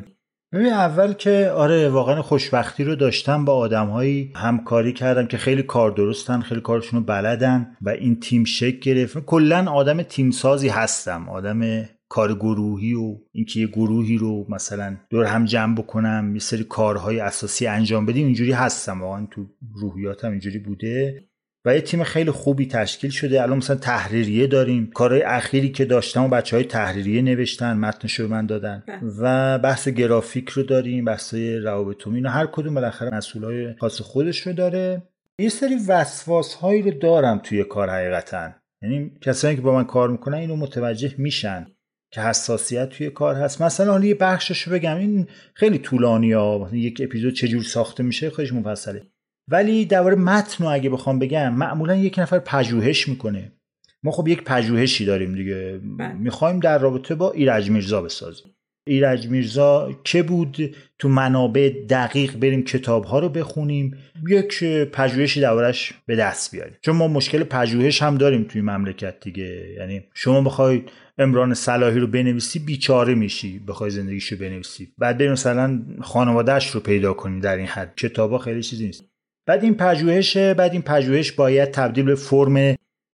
ببین اول که آره واقعا خوشبختی رو داشتم با آدم‌هایی همکاری کردم که خیلی کار درستن، خیلی کارشون رو بلدن و این تیم شکل گرفت. کلا آدم تیم سازی هستم، آدم کار گروهی و اینکه یه گروهی رو مثلا دور هم جمع بکنم، یه سری کارهای اساسی انجام بدیم، اینجوری هستم، واقعا تو روحیاتم اینجوری بوده و یه تیم خیلی خوبی تشکیل شده. الان مثلا تحریریه داریم، کارهای اخیری که داشتم و بچهای تحریریه نوشتن، متنشو به من دادن و بحث گرافیک رو داریم، بحثای روابط عمومی، اینا هر کدوم بالاخره مسئولای خاص خودش رو داره. یه سری وسواس هایی رو دارم توی کار حقیقتا، یعنی کسایی که با من کار میکنن اینو متوجه میشن که حساسیت توی کار هست. مثلا حالا یه بخششو بگم، این خیلی طولانیه، مثلا یک اپیزود چجور ساخته میشه خودش مفصله، ولی درباره متن رو اگه بخوام بگم، معمولا یک نفر پژوهش میکنه. ما خب یک پژوهشی داریم دیگه، میخوایم در رابطه با ایرج میرزا بسازیم. ایرج میرزا که بود، تو منابع دقیق بریم کتاب‌ها رو بخونیم، یک پژوهشی دربارش به دست بیاریم. چون ما مشکل پژوهش هم داریم توی مملکت دیگه، یعنی شما بخواید عمران صلاحی رو بنویسی بیچاره میشی، بخوای زندگیشو بنویسی، بعد بریم مثلا خانواده‌اش رو پیدا کنی، در این حد کتابا خیلی چیزی نیست. بعد این پژوهش باید تبدیل به فرم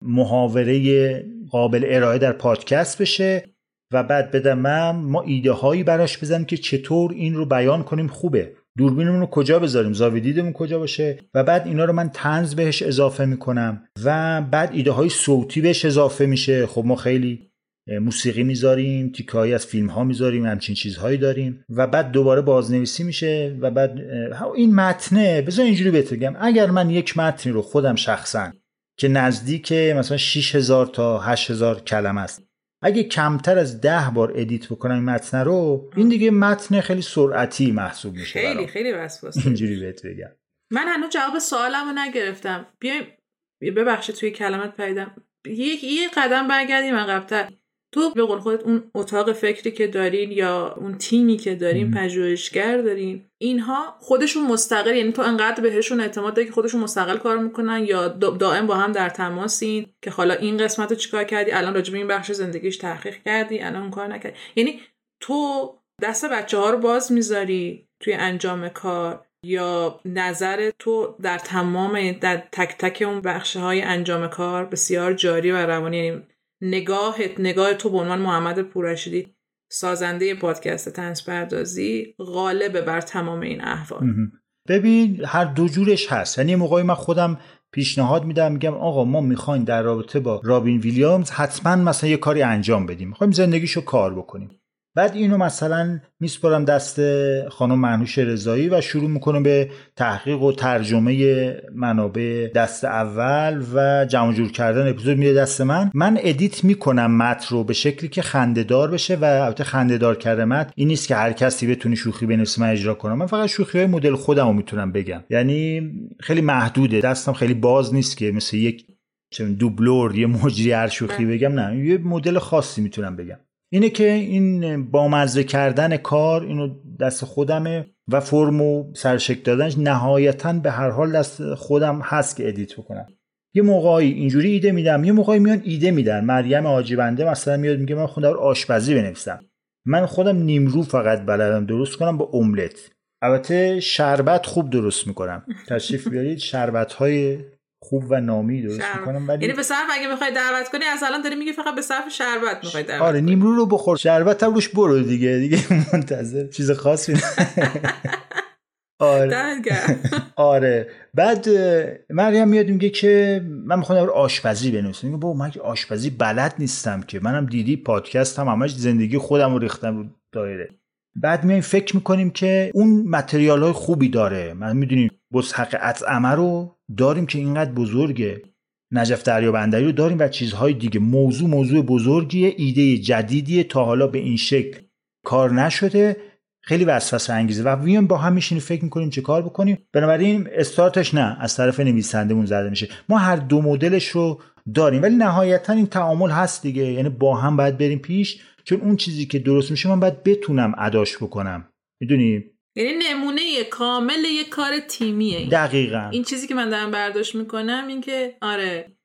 محاوره قابل ارائه در پادکست بشه و بعد بدم ما ایده هایی براش بزنیم که چطور این رو بیان کنیم خوبه، دوربینمون رو کجا بذاریم، زاویه دیدمون کجا باشه، و بعد اینا رو من طنز بهش اضافه میکنم و بعد ایده های صوتی بهش اضافه میشه. خب ما خیلی موسیقی میذاریم، تیکه‌ای از فیلم ها میذاریم، همچین چیزهایی داریم و بعد دوباره بازنویسی میشه و بعد این متنه. بذار اینجوری بهت بگم، اگر من یک متنی رو خودم شخصا که نزدیک مثلا 6000 تا 8000 کلمه است، اگه کمتر از 10 بار ادیت بکنم این متن رو، این دیگه متن خیلی سرعتی محسوب میشه. خیلی وسواس. اینجوری بهت بگم. من هنوز جواب سوالمو نگرفتم. بیایم ببخشید توی کلمات پریدم، یه قدم برگردیم عقب‌تر. تو به قول خودت اون اتاق فکری که دارین یا اون تیمی که دارین، پژوهشگر دارین، اینها خودشون مستقل، یعنی تو انقدر بهشون اعتماد داری که خودشون مستقل کار میکنن یا دائم با هم در تماسین که حالا این قسمت رو چیکار کردی، الان راجع به این بخش زندگیش تحقیق کردی، الان اون کار نکردی؟ یعنی تو دست بچه‌ها رو باز میذاری توی انجام کار یا نظر تو در تمام در تک تک اون بخش‌های انجام کار بسیار جاری و روانی؟ یعنی نگاه تو به عنوان محمد پوررشیدی سازنده پادکست طنز پردازی غالبه بر تمام این احوال؟ ببین هر دو جورش هست. یعنی موقعی من خودم پیشنهاد میدم، میگم آقا ما میخوایم در رابطه با رابین ویلیامز حتما مثلا یه کاری انجام بدیم، میخوایم زندگیشو کار بکنیم، بعد اینو مثلا میسپارم دست خانم مهنوش رضایی و شروع میکنم به تحقیق و ترجمه منابع دست اول و جمع جور کردن اپیزود میده دست من ادیت میکنم متن رو به شکلی که خنده‌دار بشه و البته خنده‌دار کردن متن این نیست که هر کسی بتونه شوخی بنویسه من اجرا کنم، من فقط شوخی‌های مدل خودمو میتونم بگم، یعنی خیلی محدوده، دستم خیلی باز نیست که مثل یک دوبلور یه مجری هر شوخی بگم، نه یه مدل خاصی میتونم بگم. اینه که این بامزه کردن کار اینو دست خودمه و فرمو سرشکل دادنش نهایتاً به هر حال دست خودم هست که ادیت بکنم. یه موقعی اینجوری ایده میدم، یه موقعی میان ایده میدن. مریم حاجی‌بنده مثلا میاد میگه من خودم آشپزی بنویسم، من خودم نیمرو فقط بلدم درست کنم با املت، البته شربت خوب درست میکنم، تشریف بیارید شربت‌های خوب و نامی درست میکنم. ولی یعنی به صرف اگه میخوای دعوت کنی از الان داری میگی فقط به صرف شربت میخوای دعوت آره کنی. نیمرو رو بخور، شربت هم روش برو دیگه منتظر چیز خاصی آره بعد مریم میاد میگه که من میخوام آشپزی بنویسم. میگه بابا من که آشپزی بلد نیستم که، منم دیدی پادکست هم همش زندگی خودم رو ریختم رو دایره. بعد میایم فکر میکنیم که اون متریال های خوبی داره، من میدونیم بزحق اطعمه رو داریم که اینقدر بزرگه، نجف دریابندری رو داریم و چیزهای دیگه، موضوع بزرگیه، ایده جدیدیه، تا حالا به این شکل کار نشده، خیلی وسوسه انگیزه و میایم با هم میشینیم فکر میکنیم چه کار بکنیم. بنابراین استارتش نه از طرف نویسندمون زده میشه، ما هر دو مدلش رو داریم ولی نهایتا این تعامل هست دیگه، یعنی با هم باید بریم پیش، چون اون چیزی که درست میشه من باید بتونم اداش بکنم، میدونی؟ یعنی نمونه کامل یک کار تیمیه. دقیقاً این چیزی که من دارم برداشت میکنم این که آره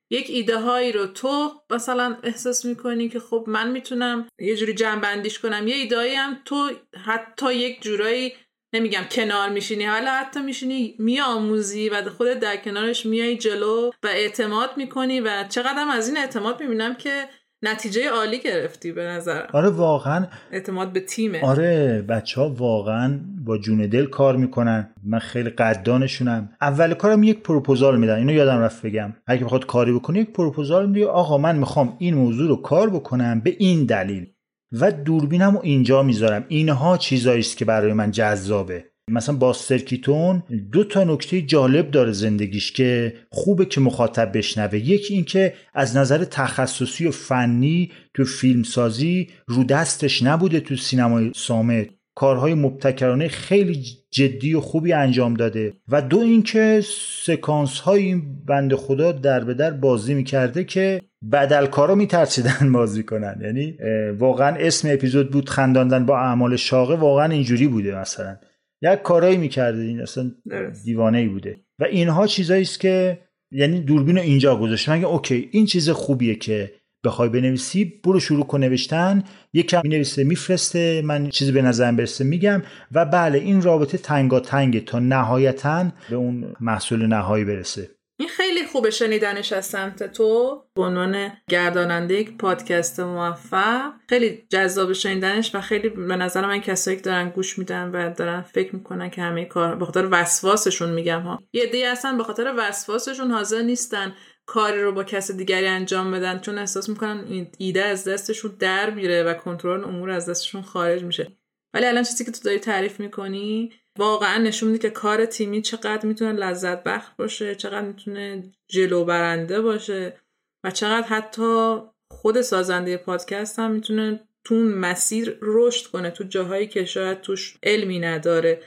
یک ایده هایی رو تو مثلا احساس میکنی که خب من میتونم یه جوری جمع بندیش کنم، یه ایده‌ای هم تو حتی یک جورایی نمیگم کنار میشینی، حالا حتی میشینی میآموزی و خودت در کنارش میای جلو و اعتماد میکنی و چقدر از این اعتماد میبینم که نتیجه عالی گرفتی به نظرم. آره واقعا اعتماد به تیمه. آره بچه‌ها واقعا با جون دل کار میکنن، من خیلی قدردانشونم. اول کارم یک پروپوزال میدن، اینو یادم رفت بگم، اگه بخواد کاری بکنی یک پروپوزال میدی، آقا من میخوام این موضوع رو کار بکنم به این دلیل و دوربینمو اینجا میذارم، اینها چیزایی است که برای من جذابه. مثلا باستر کیتون 2 نکته جالب داره زندگیش که خوبه که مخاطب بشنوه. یکی این که از نظر تخصصی و فنی تو فیلمسازی رو دستش نبوده، تو سینمای صامت کارهای مبتکرانه خیلی جدی و خوبی انجام داده و 2 اینکه سکانس های این بنده خدا در به در بازی میکرده که بدلکارا میترسیدن بازی کنن. یعنی واقعا اسم اپیزود بود خنداندن با اعمال شاقه، واقعا اینجوری بوده، مثلا یک کارایی میکرده این اصلا دیوانه‌ای بوده و اینها چیزایی است که یعنی دوربینو اینجا گذاشتم، مگه اوکی این چیز خوبیه که بخوای بنویسی برو شروع کن نوشتن، یکم مینویسه میفرسته، من چیزی به نظرم برسه میگم و بله این رابطه تنگاتنگه تا نهایتاً به اون محصول نهایی برسه. این خیلی خوبه شنیدنش از سمت تو به عنوان گرداننده یک پادکست موفق، خیلی جذاب شنیدنش و خیلی به نظر من کسایی که دارن گوش میدن و دارن فکر میکنن که همه کار به خاطر وسواسشون، میگم ها، یه عده‌ای هستن به خاطر وسواسشون حاضر نیستن کاری رو با کس دیگری انجام بدن چون احساس میکنن این ایده از دستشون در میره و کنترل امور از دستشون خارج میشه. ولی الان چیزی که تو داری تعریف میکنی واقعا نشون میده که کار تیمی چقدر میتونه لذت بخش باشه، چقدر میتونه جلو برنده باشه و چقدر حتی خود سازنده پادکست هم میتونه تو اون مسیر رشد کنه تو جاهایی که شاید توش علمی نداره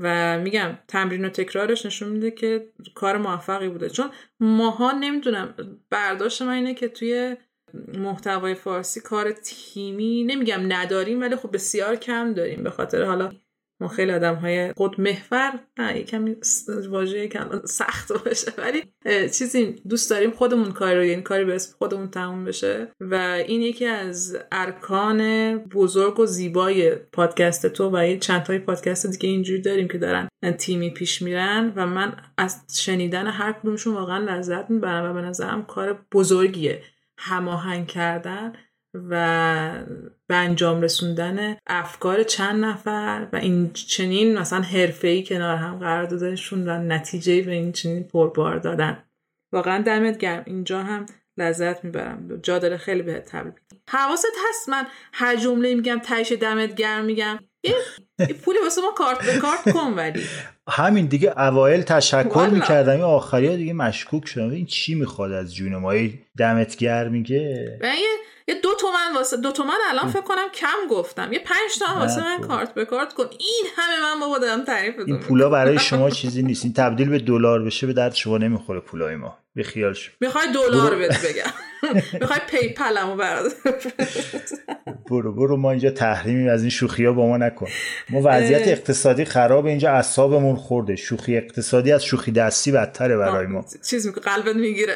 و میگم تمرین و تکرارش نشون میده که کار موفقی بوده. چون ماها نمیدونم، برداشت من اینه که توی محتوای فارسی کار تیمی نمیگم نداریم ولی خب بسیار کم داریم، به خاطر حالا ما خیلی آدم‌های خود محور، نه یکم واژه کم سخت باشه ولی چیزی دوست داریم خودمون کار رو، یعنی کاری به اسم خودمون تموم بشه و این یکی از ارکان بزرگ و زیبای پادکست تو و یه چند تای پادکست دیگه اینجوری داریم که دارن تیمی پیش میرن و من از شنیدن هر کدومشون واقعا لذت میبرم و به نظرم کار بزرگیه هماهنگ کردن و به انجام رسوندن افکار چند نفر و این چنین مثلا حرفه‌ای کنار هم قرار دادنشون و نتیجه‌ای به این چنین پربار دادن. واقعا دمت گرم، اینجا هم لذت میبرم، جا داره خیلی بهت تبریک. حواست هست من هر جمله میگم تهش دمت گرم میگم یه پولی واسه ما کارت به کارت کن. ولی همین دیگه اوایل تشکر میکردم، این آخری ها دیگه مشکوک شدم این چی میخواد از جون ما، دمت گرم میگه. یه 2 تومن واسه 2 تومن الان فکر کنم کم گفتم، یه 5 تومن واسه من کارت به کارت کن. این همه من بابا دارم تعریف می‌کنم. این پولا برای شما چیزی نیست، این تبدیل به دلار بشه به درد شما نمیخوره پولای ما، به خیال شو. میخوای دلار بهت بگم میخوای پیپلمو برات برو ما اینجا تحریمی از این شوخی‌ها با ما نکن. ما وضعیت اقتصادی خرابه اینجا، اعصابمون خورده، شوخی اقتصادی از شوخی دستی بدتره برای ما. چیز میگه قلبت میگیره.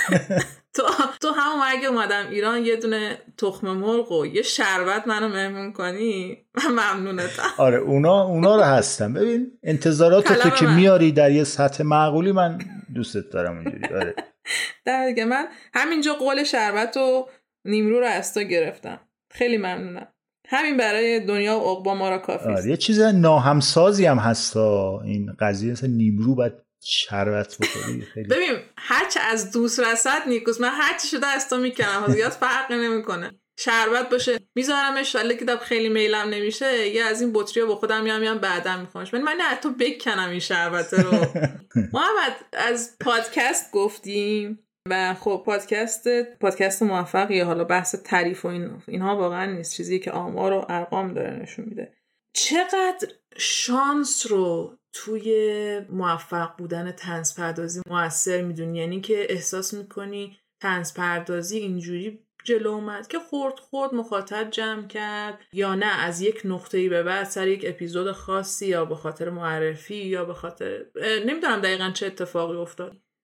تو همون اگه اومدم ایران یه دونه تخم مرغ و یه شربت منو مهمون کنی من ممنونتم. آره اونا رو هستم. ببین انتظاراتو که میاری در یه سطح معقولی من دوستت دارم اونجوری. آره در دیگه من همینجا قول شربت و نیمرو رو از تو گرفتم، خیلی ممنونم. همین برای دنیا و عقبا ما را کافی است. یه چیز ناهمسازی هم هستا این قضیه، مثلا نیمرو بعد شربت بخوری خیلی. ببین هرچه از دوست رسد نیکوست، من هرچی شده از تو میکنم، زیاد فرقی نمیکنه. شربت باشه میذارمش، ولی که خیلی میلم نمیشه یه از این بطریو با خودم میام بعدم میخوامش. من نه تو بکنم این شربت رو. محمد از پادکست گفتیم و خب پادکست موفقیه، حالا بحث تعریف و اینها واقعا نیست، چیزی که آمار و ارقام داره نشون میده. چقدر شانس رو توی موفق بودن طنز پردازی موثر میدونی؟ یعنی که احساس میکنی طنز پردازی اینجوری جلو اومد که خورد مخاطب جمع کرد، یا نه از یک نقطه‌ای به بعد سر یک اپیزود خاصی یا به خاطر معرفی یا به خاطر نمیدونم دقیقاً چه اتفاقی افتاد،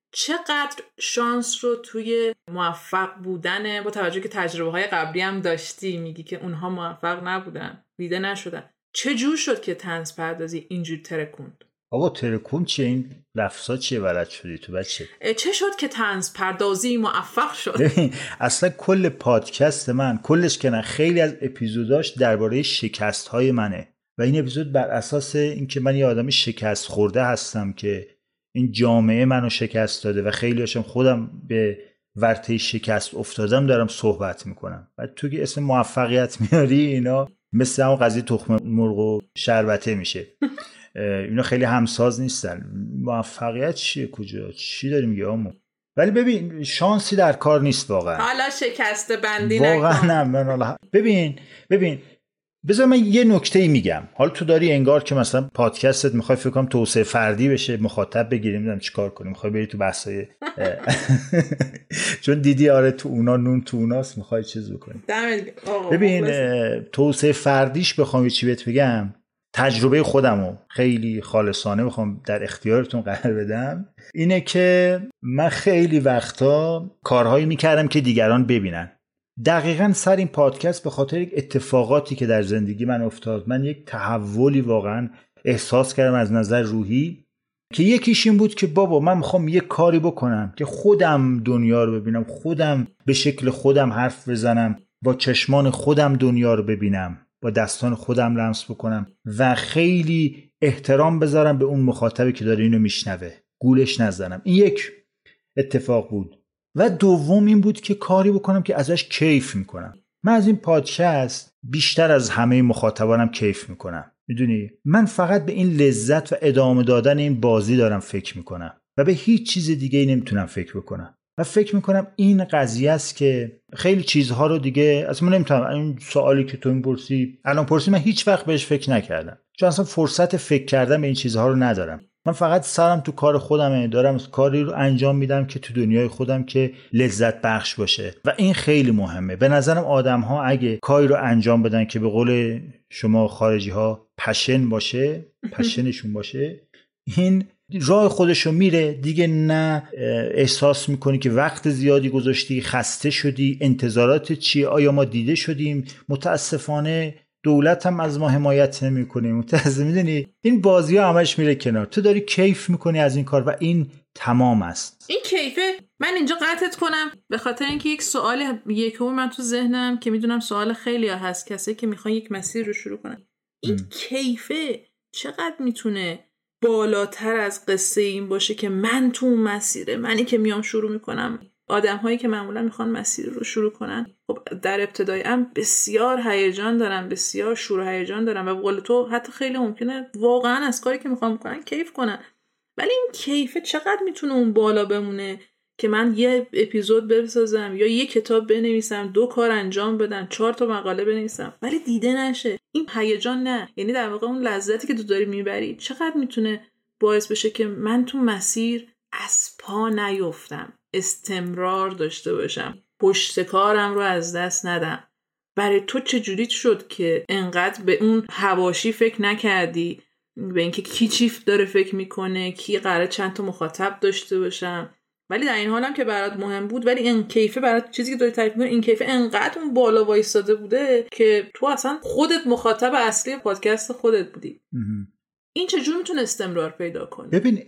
چقدر شانس رو توی موفق بودن، با توجه که تجربه های قبلی هم داشتی، میگی که اونها موفق نبودن، دیده نشدن، چه جور شد که طنز پردازی اینجور ترکوند؟ آقا ترکون چیه؟ این لفظا چیه بلد شدی تو بچه؟ چه شد که طنز پردازی موفق شد؟ اصلا کل پادکست من، کلش که نه، خیلی از اپیزوداش درباره شکست های منه و این اپیزود بر اساس اینکه من یه آدم شکست خورده هستم که این جامعه منو شکست داده و خیلی هاشم خودم به ورطه شکست افتادم دارم صحبت میکنم و تو که اسم موفقیت میاری اینا مثل همون قضیه تخم مرغ و شربته میشه. اینا خیلی همساز نیستن. موفقیت چیه؟ کجا؟ چی داری میگی آمو؟ ولی ببین شانسی در کار نیست واقعا. حالا شکست بندی واقعا نه. ببین بذار من یه نکته میگم. حالا تو داری انگار که مثلا پادکستت میخوای فکر کنم توسعه فردی بشه، مخاطب بگیریم، نمیدونم چیکار کنیم، میخوای بری تو بحثای چون دیدی آره تو اونا نون تو اوناست، میخوای چیز بکنی. ببین توسعه فردیش بخوام یه چی بهت بگم، تجربه خودمو خیلی خالصانه بخوام در اختیارتون قرار بدم، اینه که من خیلی وقتا کارهایی میکردم که دیگران ببینن. دقیقاً سر این پادکست به خاطر یک اتفاقاتی که در زندگی من افتاد، من یک تحولی واقعاً احساس کردم از نظر روحی که یکیش این بود که بابا من میخوام یک کاری بکنم که خودم دنیا رو ببینم، خودم به شکل خودم حرف بزنم، با چشمان خودم دنیا رو ببینم، با دستان خودم لمس بکنم و خیلی احترام بذارم به اون مخاطبی که داره اینو میشنوه، گولش نزنم. این یک اتفاق بود. و دوم این بود که کاری بکنم که ازش کیف میکنم. من از این پادکست بیشتر از همه مخاطبانم کیف میکنم. میدونی من فقط به این لذت و ادامه دادن این بازی دارم فکر میکنم و به هیچ چیز دیگه ای نمیتونم فکر بکنم و فکر میکنم این قضیه است که خیلی چیزها رو دیگه اصلا من نمیتونم. این سوالی که تو الان پرسی من هیچ وقت بهش فکر نکردم، چون اصلا فرصت فکر کردن به این چیزها رو ندارم. من فقط سرم تو کار خودمه، دارم کاری رو انجام میدم که تو دنیای خودم که لذت بخش باشه و این خیلی مهمه. به نظرم آدم ها اگه کاری رو انجام بدن که به قول شما خارجی ها پشن باشه، پشنشون باشه، این راه خودشو میره دیگه. نه احساس میکنی که وقت زیادی گذاشتی، خسته شدی، انتظارات چیه، آیا ما دیده شدیم، متاسفانه دولت هم از ما حمایت نمیکنه، متأسفانه. میدونی این بازی ها همش میره کنار، تو داری کیف میکنی از این کار و این تمام است. این کیفه. من اینجا قطعت کنم به خاطر اینکه یک سوال یکم من تو ذهنم که میدونم سوال خیلی ها هست، کسی که میخوان یک مسیر رو شروع کنن. این کیفه چقدر میتونه بالاتر از قصه این باشه که من تو اون مسیره، منی که میام شروع میکنم. آدم هایی که معمولا میخوان مسیر رو شروع کنن خب در ابتدای بسیار هیجان دارن، بسیار شور و هیجان دارن و به قول تو حتی خیلی ممکنه واقعا از کاری که میخوان بکنن کیف کنن. ولی این کیفه چقدر میتونه اون بالا بمونه که من یه اپیزود بسازم یا یه کتاب بنویسم، 2 کار انجام بدم، 4 تا مقاله بنویسم ولی دیده نشه. این هیجان نه، یعنی در واقع اون لذتی که تو داری میبری چقدر میتونه باعث بشه که من تو مسیر از پا نیفتم، استمرار داشته باشم، پشت کارم رو از دست ندم. برای تو چجوری شد که انقدر به اون حواشی فکر نکردی، به اینکه کی چی داره فکر میکنه، کی قراره چند تا مخاطب داشته باشم، ولی در این حالم که برات مهم بود، ولی این کیفه برات چیزی که داری تعریف می‌کنی، این کیفه انقدر اون بالا وایساده بوده که تو اصلا خودت مخاطب اصلی پادکست خودت بودی. این چجور میتونه استمرار پیدا کنه؟ ببین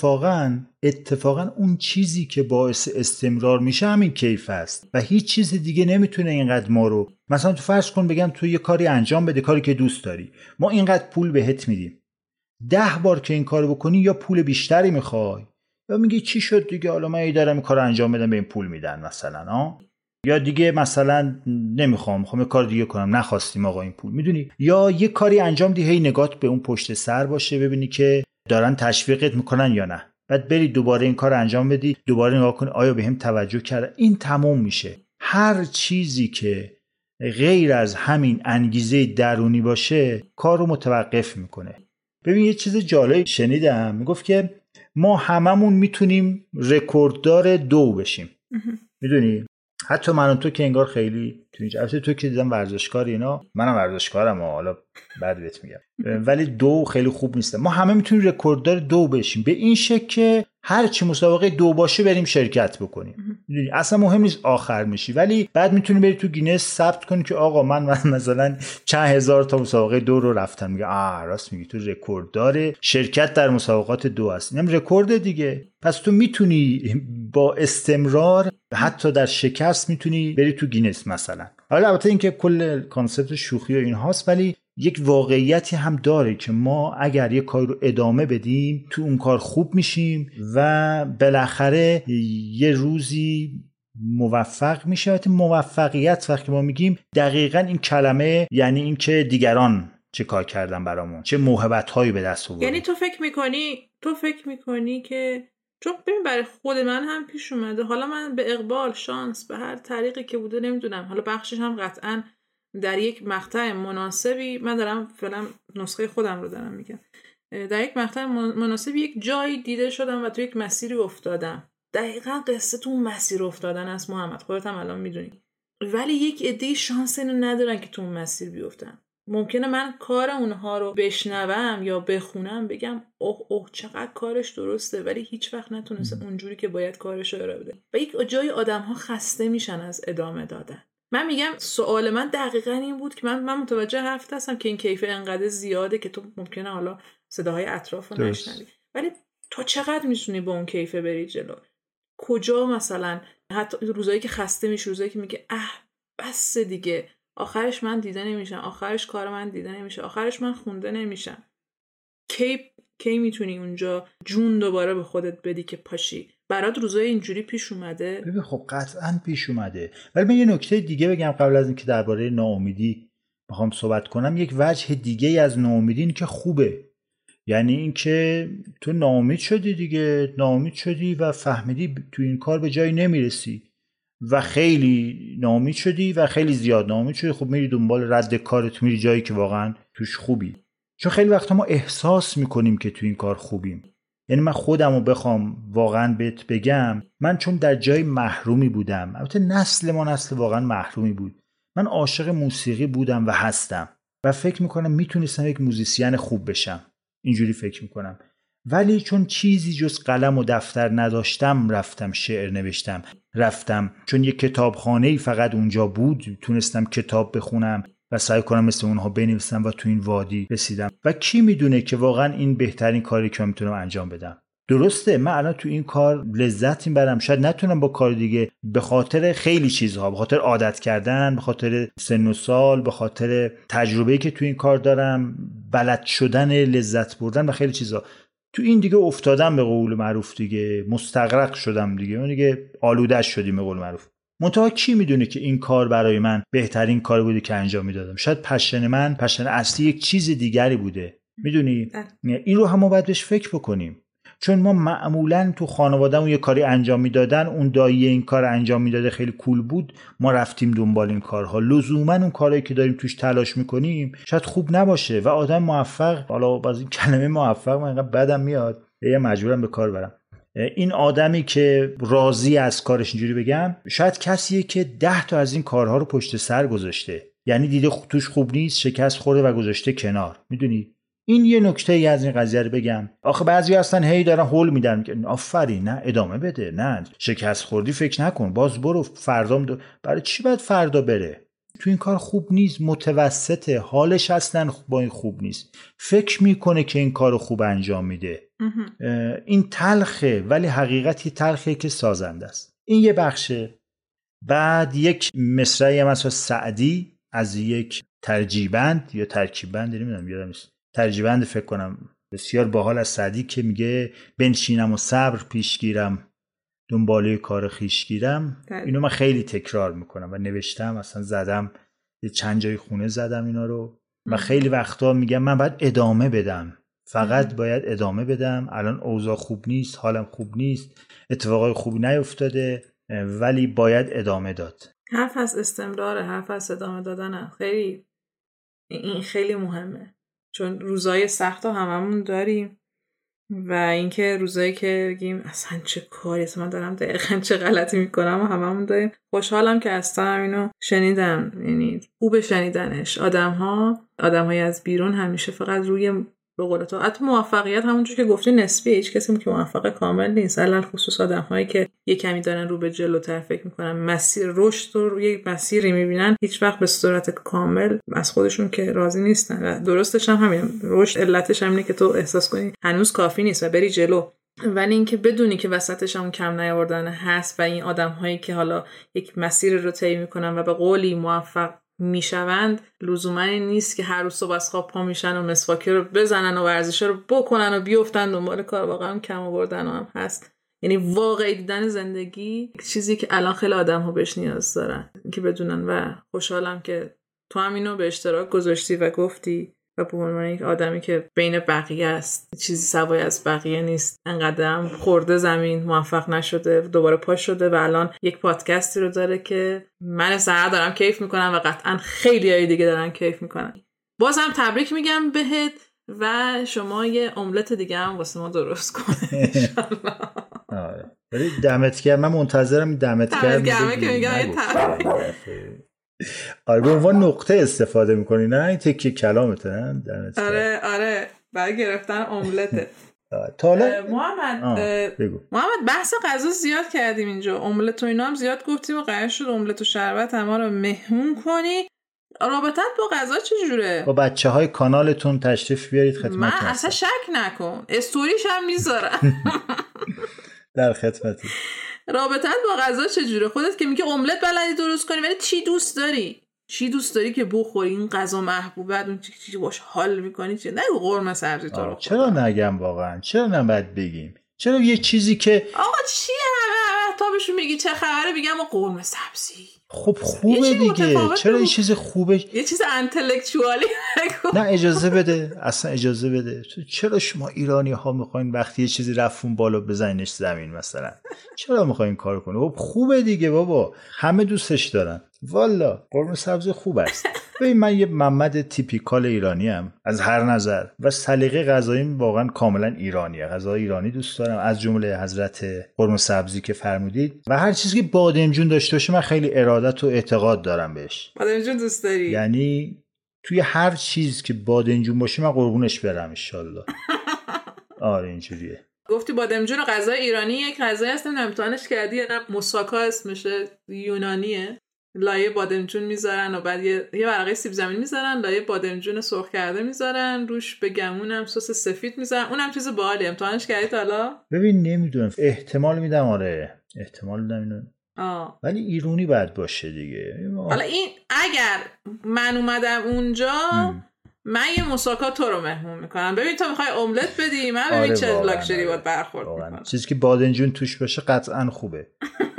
اتفاقا اون چیزی که باعث استمرار میشه همین کیف است و هیچ چیز دیگه نمیتونه اینقدر ما رو، مثلا تو فرض کن بگم تو یه کاری انجام بده، کاری که دوست داری، ما اینقدر پول بهت میدیم، 10 بار که این کارو بکنی یا پول بیشتری میخوای یا میگی چی شد دیگه، حالا من دارم این کارو انجام بدم به این پول میدن مثلا یا دیگه مثلا نمیخوام، میخوام یه کار دیگه کنم، نخواستیم آقا این پول، میدونی. یا یه کاری انجام دی، هی نگات به اون پشت سر باشه ببینی که دارن تشویقت میکنن یا نه، بعد بری دوباره این کار انجام بدی، دوباره نگاه کنی آیا بهم توجه کردن. این تموم میشه. هر چیزی که غیر از همین انگیزه درونی باشه کار رو متوقف میکنه. ببین یه چیز جالب شنیدم، میگفت که ما هممون میتونیم رکورددار 2 بشیم. میدونی حتی من و تو که انگار خیلی تو اینجا، البته تو که دیدم ورزشکار اینا، منم ورزشکارم حالا بعد بهت میگم، ولی دو خیلی خوب نیستم. ما همه میتونیم رکورددار دو بشیم به این شکل که هر چی مسابقه دو باشه بریم شرکت بکنیم. میدونی اصلا مهم نیست آخر میشی، ولی بعد میتونی بری تو گینس ثبت کنی که آقا من مثلا چند هزار تا مسابقه دو رو رفتم. میگه راست میگی، تو رکورددار شرکت در مسابقات دو هستی، اینم رکورد دیگه. پس تو میتونی با استمرار حتی در شکست میتونی بری تو گینس مثلا. حالا البته این که کل کانسپت شوخی و این هاست، ولی یک واقعیتی هم داره که ما اگر یک کار رو ادامه بدیم تو اون کار خوب میشیم و بالاخره یه روزی موفق میشه. موفقیت وقتی ما میگیم دقیقاً این کلمه یعنی این که دیگران چه کار کردن برامون، چه موهبت‌هایی به دست آوردن. یعنی تو فکر میکنی که چون ببین برای خود من هم پیش اومده، حالا من به اقبال شانس به هر طریقی که بوده نمیدونم، حالا بخشش هم قطعاً در یک مقطع مناسبی، من دارم فعلا نسخه خودم رو دارم میگم، در یک مقطع مناسبی یک جایی دیده شدم و تو یک مسیری افتادم. دقیقاً قصه تو اون مسیر افتادن است محمد، خودت هم الان میدونی. ولی یک عده شانس اینو ندارن که تو اون مسیر بیفتن. ممکنه من کار اونها رو بشنوم یا بخونم بگم اوه چقدر کارش درسته، ولی هیچ وقت نتونسته اونجوری که باید کارش رو ارائه بده. و یک جای آدم‌ها خسته میشن از ادامه دادن. من میگم سوال من دقیقاً این بود که من متوجه حرفت هستم که این کیف انقدر زیاده که تو ممکنه حالا صداهای اطراف رو نشنوی، ولی تا چقدر میتونی با اون کیف بری جلو؟ کجا مثلا حتی روزایی که خسته میشی، روزایی که میگه بس دیگه، آخرش من دیده نمیشم، آخرش کار من دیده نمیشه، آخرش من خونده نمیشم، کی میتونی اونجا جون دوباره به خودت بدی که پاشی؟ برات روزای اینجوری پیش اومده؟ ببین خب قطعاً پیش اومده، ولی من یه نکته دیگه بگم قبل از اینکه درباره ناامیدی بخوام صحبت کنم. یک وجه دیگه از ناامیدی این که خوبه، یعنی این که تو ناامید شدی دیگه، ناامید شدی و فهمیدی تو این کار به جایی نمیرسی و خیلی ناامید شدی و خیلی زیاد ناامید شدی، خب میری دنبال رد کارت، میری جایی که واقعا توش خوبی. چون خیلی وقتا ما احساس میکنیم که تو این کار خوبیم. یعنی من خودم رو بخوام واقعا بهت بگم، من چون در جای محرومی بودم، البته نسل ما نسل واقعا محرومی بود، من عاشق موسیقی بودم و هستم و فکر میکنم میتونستم یک موزیسین خوب بشم، اینجوری فکر میکنم. ولی چون چیزی جز قلم و دفتر نداشتم رفتم شعر نوشتم، رفتم چون یک کتابخانه‌ای فقط اونجا بود تونستم کتاب بخونم و سعی کنم مثل اونها بنویسم و تو این وادی رسیدم. و کی میدونه که واقعا این بهترین کاری که من میتونم انجام بدم. درسته من الان تو این کار لذت میبرم، شاید نتونم با کار دیگه به خاطر خیلی چیزها، به خاطر عادت کردن، به خاطر سن و سال، به خاطر تجربه‌ای که تو این کار دارم، بلد شدن، لذت بردن و خیلی چیزها، تو این دیگه افتادم به قول معروف دیگه، مستغرق شدم دیگه، اون دیگه آلوده شدیم به قول معروف. منتها کی میدونه که این کار برای من بهترین کار بوده که انجام میدادم. شاید پشن اصلی یک چیز دیگری بوده. میدونی این رو هم ما باید بهش فکر بکنیم، چون ما معمولا تو خانوادهمون یه کاری انجام میدادن، اون دایی این کار انجام میداده خیلی کول بود، ما رفتیم دنبال این کارها. لزوما اون کاری که داریم توش تلاش میکنیم شاید خوب نباشه و آدم موفق، حالا باز این کلمه موفق من انقدر بدم میاد یه مجبورم به کار برم، این آدمی که راضی از کارش اینجوری بگم، شاید کسیه که 10 تا از این کارها رو پشت سر گذاشته، یعنی دیده توش خوب نیست، شکست خورده و گذاشته کنار. میدونی این یه نکته ای از این قضیه رو بگم. آخه بعضی هستن هی دارن هول میدن که آفرین، نه ادامه بده، نه شکست خوردی فکر نکن، باز برو، فردا برای چی باید فردا بره؟ تو این کار خوب نیست، متوسطه، حالش اصلا با این خوب نیست، فکر میکنه که این کار خوب انجام میده. این تلخه، ولی حقیقتی تلخه که سازنده است. این یه بخشه. بعد یک مصرعی هم از سعدی از یک ترجیبند یا ترکیبند، نمیدونم یادم نیست، ترجیبند فکر کنم، بسیار باحال از سعدی که میگه بنشینم و صبر پیش گیرم، دنباله کار خویش گیرم. اینو من خیلی تکرار میکنم و نوشتم، اصلا زدم یه چند جای خونه زدم اینا رو و خیلی وقتا میگم من باید ادامه بدم، فقط باید ادامه بدم. الان اوضاع خوب نیست، حالم خوب نیست، اتفاقای خوبی نیفتاده، ولی باید ادامه داد. حرف از استمراره، حرف از ادامه دادن. این خیلی مهمه، چون روزای سخت رو هممون داریم و اینکه روزایی که بگیم اصلا چه کاری من دارم دقیقاً چه غلطی میکنم و هممون داریم. خوشحالم که اصلا اینو شنیدم، یعنی خوب شنیدنش. آدم‌های از بیرون همیشه فقط روی به قول تو حتی موفقیت همونجور که گفتی نسبیه، هیچ کسی که موفق کامل نیست، علل خصوص آدم‌هایی که یه کمی دارن رو به جلوتر فکر میکنن، مسیر رشد رو روی مسیری میبینن، هیچ وقت به صورت کامل از خودشون که راضی نیستن. و درستش هم همین رشد علتش همینه که تو احساس کنی هنوز کافی نیست و بری جلو، ولی اینکه بدونی که وسطش هم کم نیاوردن هست و این آدم‌هایی که حالا یک مسیر رو طی میکنن و به قولی موفق میشوند، لزوما این نیست که هر روز صبح از خواب پا میشن و مسواک رو بزنن و ورزش رو بکنن و بیفتن دنبال کار. واقعا کم آوردن هم هست. یعنی واقعی دیدن زندگی چیزی که الان خیلی آدم‌ها بهش نیاز دارن که بدونن. و خوشحالم که تو هم اینو به اشتراک گذاشتی و گفتی و به عنوان یک آدمی که بین بقیه است، چیزی سوای از بقیه نیست، انقدرم خورده زمین، موفق نشده، دوباره پاش شده و الان یک پادکستی رو داره که من سر دارم کیف میکنم و قطعا خیلی های دیگه دارن کیف میکنن. بازم تبریک میگم بهت و شما یه املت دیگه هم واسه ما درست کنه آره ولی دمت گرم، من منتظرم دمت گرم که میگم آره به عنوان نقطه استفاده میکنی، نه این تکیه کلامته. نه آره برای گرفتن املته. تا حالا محمد بحث غذا زیاد کردیم اینجا، املت و اینا هم زیاد گفتیم و قرار شد املت و شربت ما رو مهمون کنی. رابطت با غذا چجوره؟ با بچه‌های کانالتون تشریف بیارید خدمت من اصلا شک نکن، استوریش هم میذارم در خدمتی. رابطت با غذا چجوره؟ خودت که میگه املت بلدی درست کنی، ولی چی دوست داری؟ چی دوست داری که بخوری؟ این غذا محبوبت، اون چیزی باش حال میکنی؟ چه نگو قرمه سبزی تو رو. چرا نگم واقعا؟ چرا نباید بگیم؟ چرا یه چیزی که آقا چیه همه تابشون میگی چه خبره بگم قرمه سبزی؟ خب خوبه دیگه، چرا یه چیز خوبه؟ یه چیز انتלקچوالی نه اجازه بده، اصلا اجازه بده. چرا شما ایرانی ها میخواین وقتی یه چیزی رفتون بالا بزنینش زمین مثلا؟ چرا میخواین کار کنی؟ خب خوبه دیگه بابا، همه دوستش دارن. والا قرمه سبزی خوب است. ببین من یه محمد تیپیکال ایرانی ام از هر نظر و سلیقه غذاییم واقعا کاملا ایرانیه. غذای ایرانی دوست دارم، از جمله حضرت قرمه سبزی که فرمودید و هر چیزی که بادمجون داشته باشه من خیلی ارادت و اعتقاد دارم بهش. بادمجون دوست داری؟ یعنی توی هر چیز که بادمجون باشه من قربونش برم ان شاءالله. آره اینجوریه. گفتی بادمجون غذای ایرانی، یک غذایی هست امتحانش کردی یا نه؟ موساکا اسمشه، یونانیه. لایه بادمجون میذارن و بعد یه ورقه سیب زمینی میذارن، لایه بادمجون سرخ کرده میذارن، روش به گمونم سس سفید میذارن. اونم چیز باحالیه. امتحانش کردی تا حالا؟ ببین نمیدونم، احتمال میدم. آره احتمال میدم اینو. ولی ایرانی باید باشه دیگه. حالا این اگر من اومدم اونجا من یه موساکا تو رو مهمون میکنم. ببین تو میخوای املت بدی، من ببین چه لاکچری باید برخورد میکنم. چیزی که بادمجون توش باشه قطعا خوبه.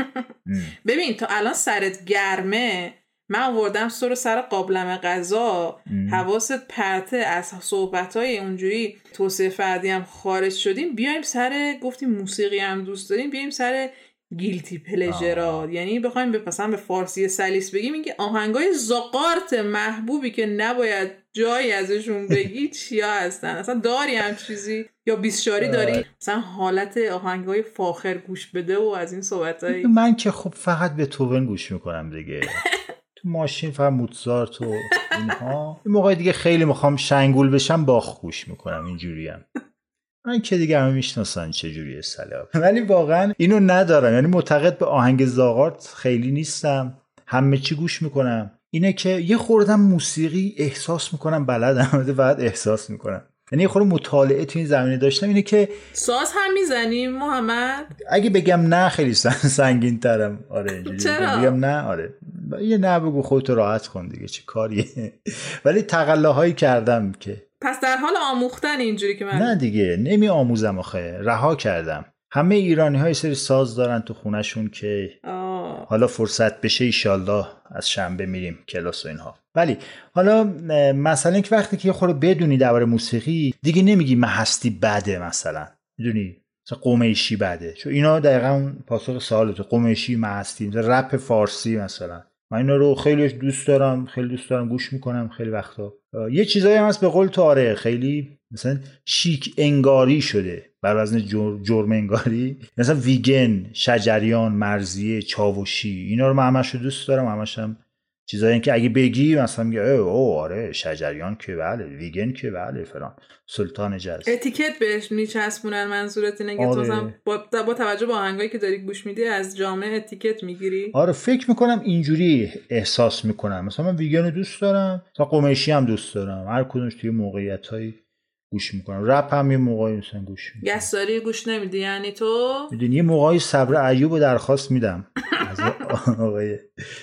ببین تا الان سرت گرمه، من آوردم سر قابلمه غذا، حواست پرته، از صحبتای اونجوری توصیه فردی هم خارج شدیم، بیایم سر گفتیم موسیقی هم دوست داریم، بیایم سر گیلتی پلژرا. یعنی بخوایم مثلا به فارسی سلیس بگیم اینکه آهنگای زاقارت محبوبی که نباید جایی ازشون بگی چیا هستن؟ اصلا داری هم چیزی یا بیسشاری داری مثلا حالت آهنگای فاخر گوش بده و از این صحبتایی؟ من که خب فقط به توون گوش میکنم دیگه. تو ماشین فقط موتزارت و اینها. این موقع دیگه خیلی میخوام شنگول بشم باخ گوش میکنم. اینجوریم من که دیگه همه میشناسن چجوریه سلام. ولی واقعا اینو ندارم، یعنی معتقد به آهنگ زاغارت خیلی نیستم، همه چی گوش میکنم. اینه که یه خوردم موسیقی احساس میکنم بلدم، بعد احساس میکنم. یعنی یه خورده مطالعه تو این زمینه داشتم. اینه که ساز هم میزنیم محمد؟ اگه بگم نه خیلی سنگین ترم. آره اینجوری. چرا؟ بگم نه آره یه نه بگو خودت راحت کن دیگه، چه کاریه. ولی تقلاهایی کردم که پس در حال آموختن اینجوری که من نه دیگه نمی آموزم آخه، رها کردم. همه ایرانی های سری ساز دارن تو خونشون که حالا فرصت بشه ایشالله از شنبه میریم کلاس و اینها. ولی حالا مثلا که وقتی که یه خورده بدونی درباره موسیقی دیگه نمیگی محستی بده، مثلا میدونی مثلا قمیشی بده، چون اینا دقیقاً پاسخ سوالته. قمیشی، محستی، رپ فارسی مثلا من اینا رو خیلی دوست دارم، خیلی دوست دارم گوش میکنم خیلی وقتا. یه چیزایی هم هست به قول تو آره خیلی مثلا شیک انگاری شده بر وزن جرم انگاری. مثلا ویگن، شجریان، مرضیه، چاوشی، اینا رو من همشو دوست دارم. همشم چیزایی که اگه بگی مثلا میگه او آره شجریان که بله، ویگن که بله فلان، سلطان جاز. اتیکت بهش میچسبونن. منظورت اینه که تو مثلا با توجه به آهنگایی که داری گوش میدی از جامعه اتیکت میگیری؟ آره فکر میکنم اینجوری احساس میکنم. مثلا من ویگن رو دوست دارم، مثلا قمیشی هم دوست دارم، هر کدومش توی موقعیتایی گوش میکنم. رپ هم یه موقعی مثلا گوش میکنم. گساری گوش نمیدی یعنی تو؟ میدونی یه موقعی صبر ایوب رو درخواست میدم از آقای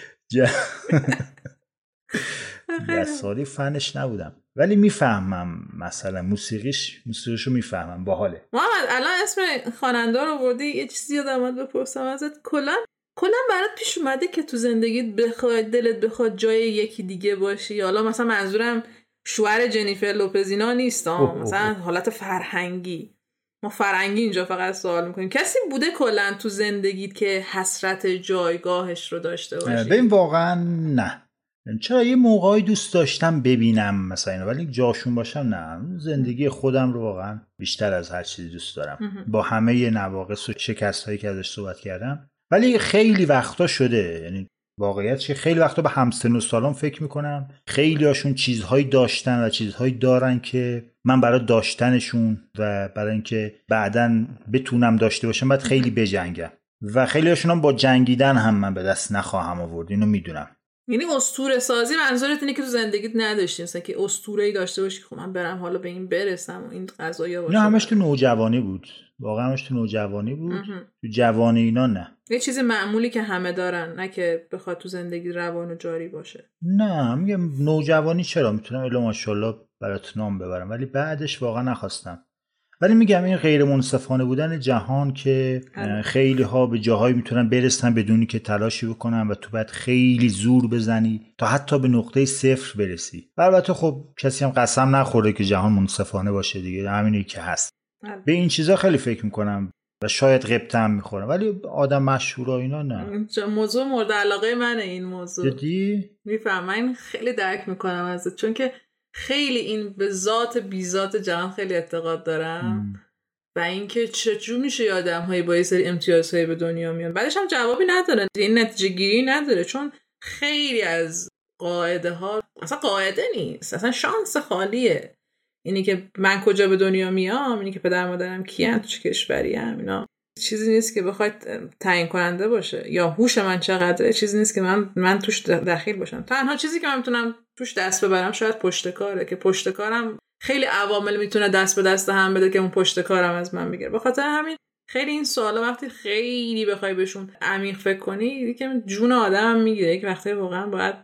گساری فنش نبودم ولی میفهمم مثلا موسیقیشو میفهمم، باحاله. محمد الان اسم خواننده رو بردی، یه چیزی یادم اومد بپرسم ازت. کلا برات پیش اومده که تو زندگیت بخواد دلت بخواد جای یکی دیگه باشی؟ حالا مثلا منظورم شوهر جنیفر لوپز اینا نیست، مثلا حالت فرهنگی. ما فرهنگی اینجا فقط سوال میکنیم. کسی بوده کلا تو زندگیت که حسرت جایگاهش رو داشته باشی؟ ببین واقعا نه. چرا یه موقعی دوست داشتم ببینم مثلا اینو، ولی جاشون باشم نه. زندگی خودم رو واقعا بیشتر از هر چیزی دوست دارم، با همه نواقص و شکست‌هایی که ازش صحبت کردم. ولی خیلی وقتا شده، یعنی واقعیت چه، خیلی وقتا به همسن و سالان فکر میکنم خیلی هاشون چیزهایی داشتن و چیزهایی دارن که من برای داشتنشون و برای اینکه بعداً بتونم داشته باشم باید خیلی بجنگم و خیلی هاشون هم با جنگیدن هم من به دست نخواهم آورد. اینو میدونم. یعنی اسطوره سازی منظورت اینه که تو زندگیت نداشتی، مثلا که اسطوره‌ای داشته باشی که خب من برم حالا به این برسم و این قضايا باشه؟ نه همش تو نوجوانی بود، واقعا همش تو نوجوانی بود. تو جوانی اینا نه. یه چیز معمولی که همه دارن، نه که بخواد تو زندگی روان و جاری باشه. نه میگم نوجوانی چرا میتونم الا ماشاءالله برات نام ببرم، ولی بعدش واقعا نخواستم. ولی میگم این غیر منصفانه بودن جهان که خیلی ها به جاهایی میتونن برسن بدونی که تلاشی بکنن و تو باید خیلی زور بزنی تا حتی به نقطه صفر برسی. البته خب کسی هم قسم نخورده که جهان منصفانه باشه دیگه، همینی که هست. به این چیزا خیلی فکر میکنم و شاید غبطه هم میخورم، ولی آدم مشهورا اینا نه. موضوع مورد علاقه منه این موضوع. جدی؟ میفهمم، این خیلی درک میکنم ازت، چون که خیلی این به ذات بی ذات جهان خیلی اعتقاد دارم و اینکه چجور میشه یه آدم‌هایی با یه سری امتیازهای به دنیا میان بعدش هم جوابی ندارن، این نتیجه گیری نداره، چون خیلی از قاعده ها اصلا قاعده نیست، اصلا شانس خالیه. اینی که من کجا به دنیا میام، اینی که پدر مادرم کیان، تو چه کشوری ام، اینا چیزی نیست که بخواد تعیین کننده باشه. یا هوش من چقدره چیزی نیست که من توش دخیل باشم. تنها چیزی که من میتونم توش دست ببرم شاید پشتکاره، که پشتکارم خیلی عوامل میتونه دست به دست هم بده که اون پشتکارم از من بگیره. بخاطر همین خیلی این سوالا وقتی خیلی بخوای بهشون عمیق فکر کنی یکم جون آدمم میگیره، که وقتی واقعا باید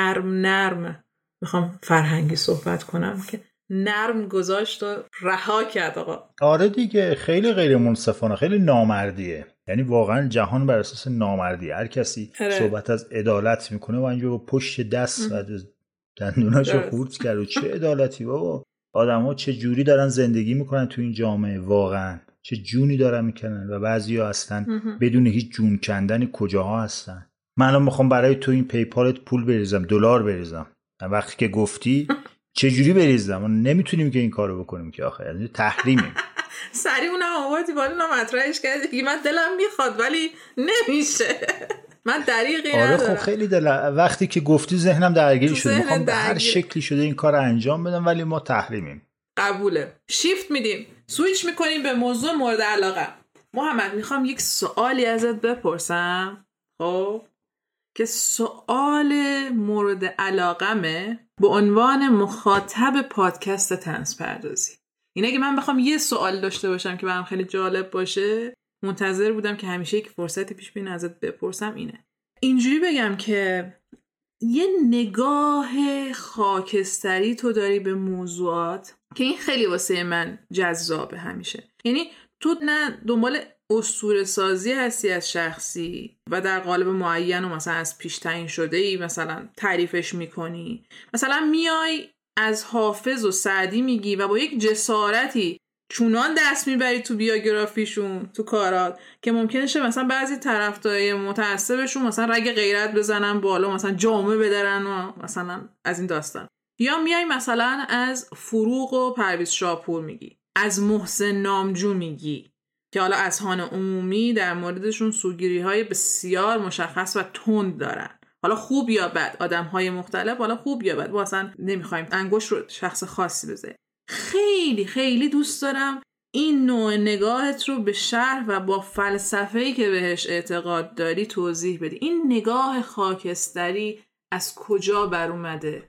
نرم میخوام فرهنگی صحبت کنم که نرم گذاشت و رها کرد آقا. آره دیگه، خیلی غیر منصفانه، خیلی نامردیه. یعنی واقعا جهان بر اساس نامردیه. هر کسی صحبت از عدالت میکنه و اینجا با پشت دست و دندوناشو خورد کرد. و چه عدالتی بابا، آدم‌ها چه جوری دارن زندگی میکنن تو این جامعه، واقعا چه جونی دارن میکنن و بعضیا اصلا بدون هیچ جون کندنی کجاها هستن. من الان میخوام برای تو این پیپالت پول بریزم، دلار بریزم، وقتی که گفتی چجوری بریزم؟ نمیتونیم که این کارو بکنیم که آخه یعنی تحریمیم. سریع اونم آوردی بالا مطرحش کردی. من دلم میخواد ولی نمیشه. من دریغی ندارم. آره خب خیلی وقتی که گفتی ذهنم درگیر شد. میخوام به هر شکلی شده این کار انجام بدم ولی ما تحریمیم. قبوله. شیفت میدیم، سویچ میکنیم به موضوع مورد علاقه. محمد میخوام یک سوالی ازت بپرسم، خب که سوال مورد علاقمه به عنوان مخاطب پادکست طنز پردازی. اینه که من بخوام یه سوال داشته باشم که برام خیلی جالب باشه، منتظر بودم که همیشه یک فرصتی پیش بیاد ازت بپرسم. اینجوری بگم که یه نگاه خاکستری تو داری به موضوعات که این خیلی واسه من جذابه همیشه. یعنی تو نه دنبال اسطوره سازی هستی از شخصی و در قالب معین و مثلا از پیش تعیین شده ای مثلا تعریفش میکنی، مثلا میای از حافظ و سعدی میگی و با یک جسارتی چونان دست میبری تو بیوگرافیشون، تو کارات، که ممکنه شه مثلا بعضی طرفدارای متعصبشون مثلا رگ غیرت بزنن بالا، مثلا جامعه بدرن و مثلا از این داستان. یا میای مثلا از فروغ و پرویز شاپور میگی، از محسن نامجو میگی که حالا اذهان عمومی در موردشون سوگیری‌های بسیار مشخص و تند دارن، حالا خوب یا بد، آدم‌های مختلف، حالا خوب یا بد، ما اصلا نمیخوایم انگشت رو شخص خاصی بزنیم. خیلی خیلی دوست دارم این نوع نگاهت رو به شرح و با فلسفه‌ای که بهش اعتقاد داری توضیح بدی. این نگاه خاکستری از کجا بر اومده؟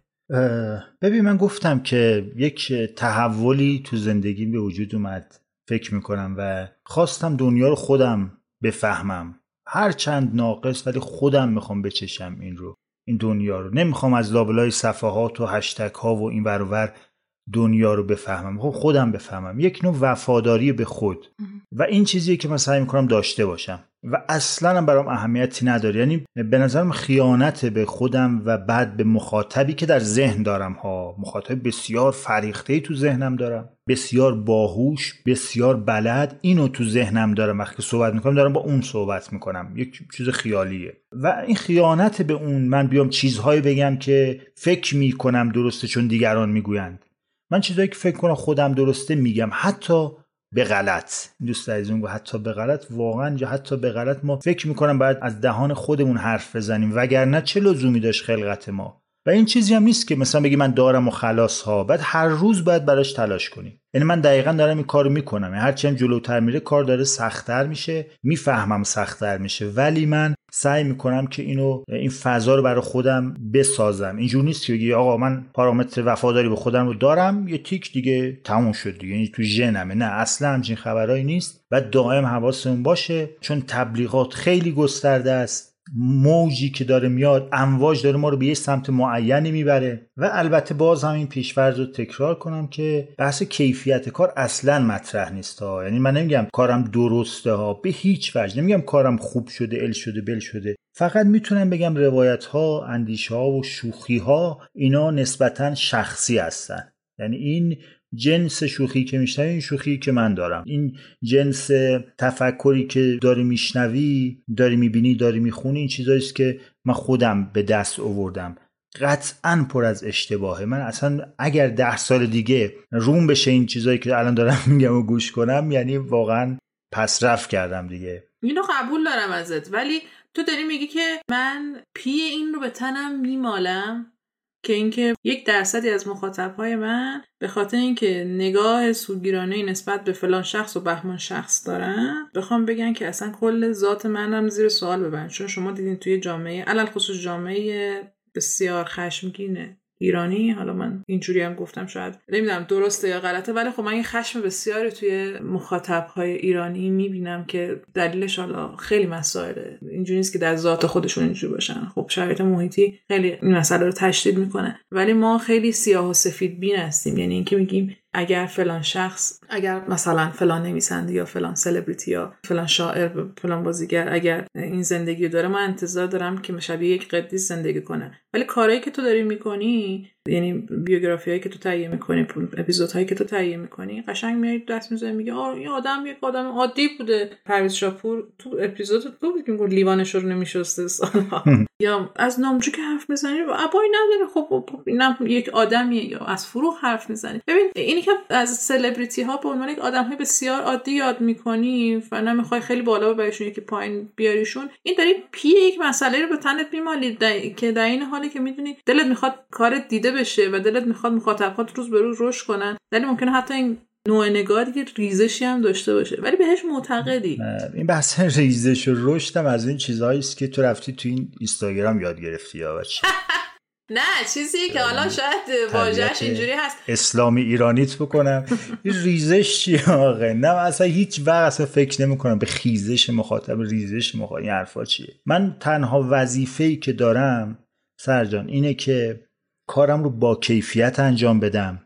ببین من گفتم که یک تحولی تو زندگیم به وجود اومد، فکر میکنم، و خواستم دنیا رو خودم بفهمم، هر چند ناقص، ولی خودم میخوام بچشم این دنیا رو. نمیخوام از لابلای صفحات و هشتگ ها و این ور و ور دنیا رو بفهمم، خودم بفهمم. یک نوع وفاداری به خود و این چیزیه که من سعی میکنم داشته باشم و اصلا هم برام اهمیتی نداره. یعنی به نظرم خیانت به خودم و بعد به مخاطبی که در ذهن دارم مخاطب بسیار فریخته‌ای تو ذهنم دارم، بسیار باهوش، بسیار بلد، اینو تو ذهنم دارم. وقتی صحبت میکنم دارم با اون صحبت میکنم، یک چیز خیالیه و این خیانت به اون، من بیام چیزهایی بگم که فکر میکنم درسته چون دیگران میگویند. من چیزایی که فکر کنم خودم درسته میگم، حتی به غلط. دوست عزیزم گفت حتی به غلط، واقعا یا حتی به غلط ما فکر میکنم باید از دهان خودمون حرف بزنیم، وگرنه چه لزومی داشت خلقت ما. و این چیزی هم نیست که مثلا بگی من دارم و خلاص ها، بعد هر روز باید براش تلاش کنیم. یعنی من دقیقاً دارم این کارو میکنم، هرچی هم جلوتر میره کار داره سخت‌تر میشه، میفهمم سخت‌تر میشه، ولی من سعی میکنم که این فضا رو برای خودم بسازم. اینجوری نیست که بگی آقا من پارامتر وفاداری به خودم رو دارم، یه تیک دیگه تموم شد دیگه، یعنی تو ژنمه. نه، اصلا همچین خبرایی نیست و دائم حواسمون باشه، چون تبلیغات خیلی گسترده است، موجی که داره میاد، امواج داره ما رو به یه سمت معینی میبره. و البته باز هم این پیش‌فرض رو تکرار کنم که بحث کیفیت کار اصلا مطرح نیست ها. یعنی من نمیگم کارم درسته ها، به هیچ وجه نمیگم کارم خوب شده، ال شده، بل شده. فقط میتونم بگم روایت ها، اندیشه ها و شوخی ها اینا نسبتا شخصی هستن. یعنی این جنس شوخی که میشنوی، این شوخی که من دارم، این جنس تفکری که داری میشنوی، داری میبینی، داری میخونی، این چیزاییست که من خودم به دست آوردم. قطعاً پر از اشتباهه. من اصلا اگر 10 سال دیگه روم بشه این چیزایی که الان دارم میگم و گوش کنم، یعنی واقعاً پس رفت کردم دیگه. اینو قبول دارم ازت، ولی تو داری میگی که من پی این رو به تنم میمالم که اینکه 1% از مخاطبهای من به خاطر اینکه نگاه سوگیرانه‌ای نسبت به فلان شخص و بهمان شخص دارن بخوام بگن که اصلا کل ذات منم زیر سوال ببرن. چون شما دیدین توی جامعه، علل خصوص جامعه بسیار خشمگینه ایرانی، حالا من اینجوری هم گفتم شاید نمیدونم درسته یا غلطه، ولی خب من این خشم بسیاری توی مخاطبهای ایرانی میبینم که دلیلش حالا خیلی مسائله، اینجوری نیست که در ذات خودشون اینجوری باشن. خب شرایط محیطی خیلی این مسئله رو تشدید میکنه، ولی ما خیلی سیاه و سفید بین هستیم. یعنی اینکه میگیم اگر فلان شخص، اگر مثلا فلان نویسنده یا فلان سلبریتی یا فلان شاعر، فلان بازیگر اگر این زندگی داره، من انتظار دارم که شبیه یک قدیس زندگی کنه. ولی کارهایی که تو داری میکنی، یعنی بیوگرافیایی که تو تهیه میکنی، اپیزودهایی که تو تهیه میکنی، قشنگ میای دست میزنی میگه این آدم یک آدم عادی بوده. پرویز شاپور تو اپیزود تو میگه لیوانش رو نمیشسته سالها یا از نامجو که حرف میزنی ابایی نداره. خب اینم یک آدمیه. یا از فروغ حرف میزنی. ببین اینی که از سلبریتی ها به عنوان یک آدم‌های بسیار عادی یاد میکنی و نمیخوای خیلی بالا ببریشون یکی پایین بیاریشون، این داری پی یک مسئله رو به تنت میمالی که در این حالی که میدونی دلت میخواد کارت دیده بشه و دلت میخواد مخاطبات روز به روز رشد کنن، ولی ممکنه حتی این نوع نگاه دیگه ریزشی هم داشته باشه ولی بهش معتقدی. این بحث ریزش و رشد هم از این چیزهایی است که تو رفتی تو این اینستاگرام یاد گرفتی یا بچه. نه چیزی که حالا شاید واژه‌اش اینجوری هست اسلامی ایرانیت بکنم. این ریزش چیه آقا؟ نه اصلا هیچ وقت اصلا فکر نمی‌کنم به خیزش مخاطب، ریزش مخاطب، این حرفا چیه؟ من تنها وظیفه‌ای که دارم سرجان اینه که کارم رو با کیفیت انجام بدم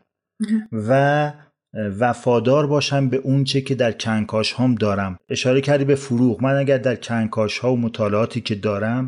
و وفادار باشم به اون چه که در کنکاش هام دارم. اشاره کردی به فروغ. من اگر در کنکاش ها و مطالعاتی که دارم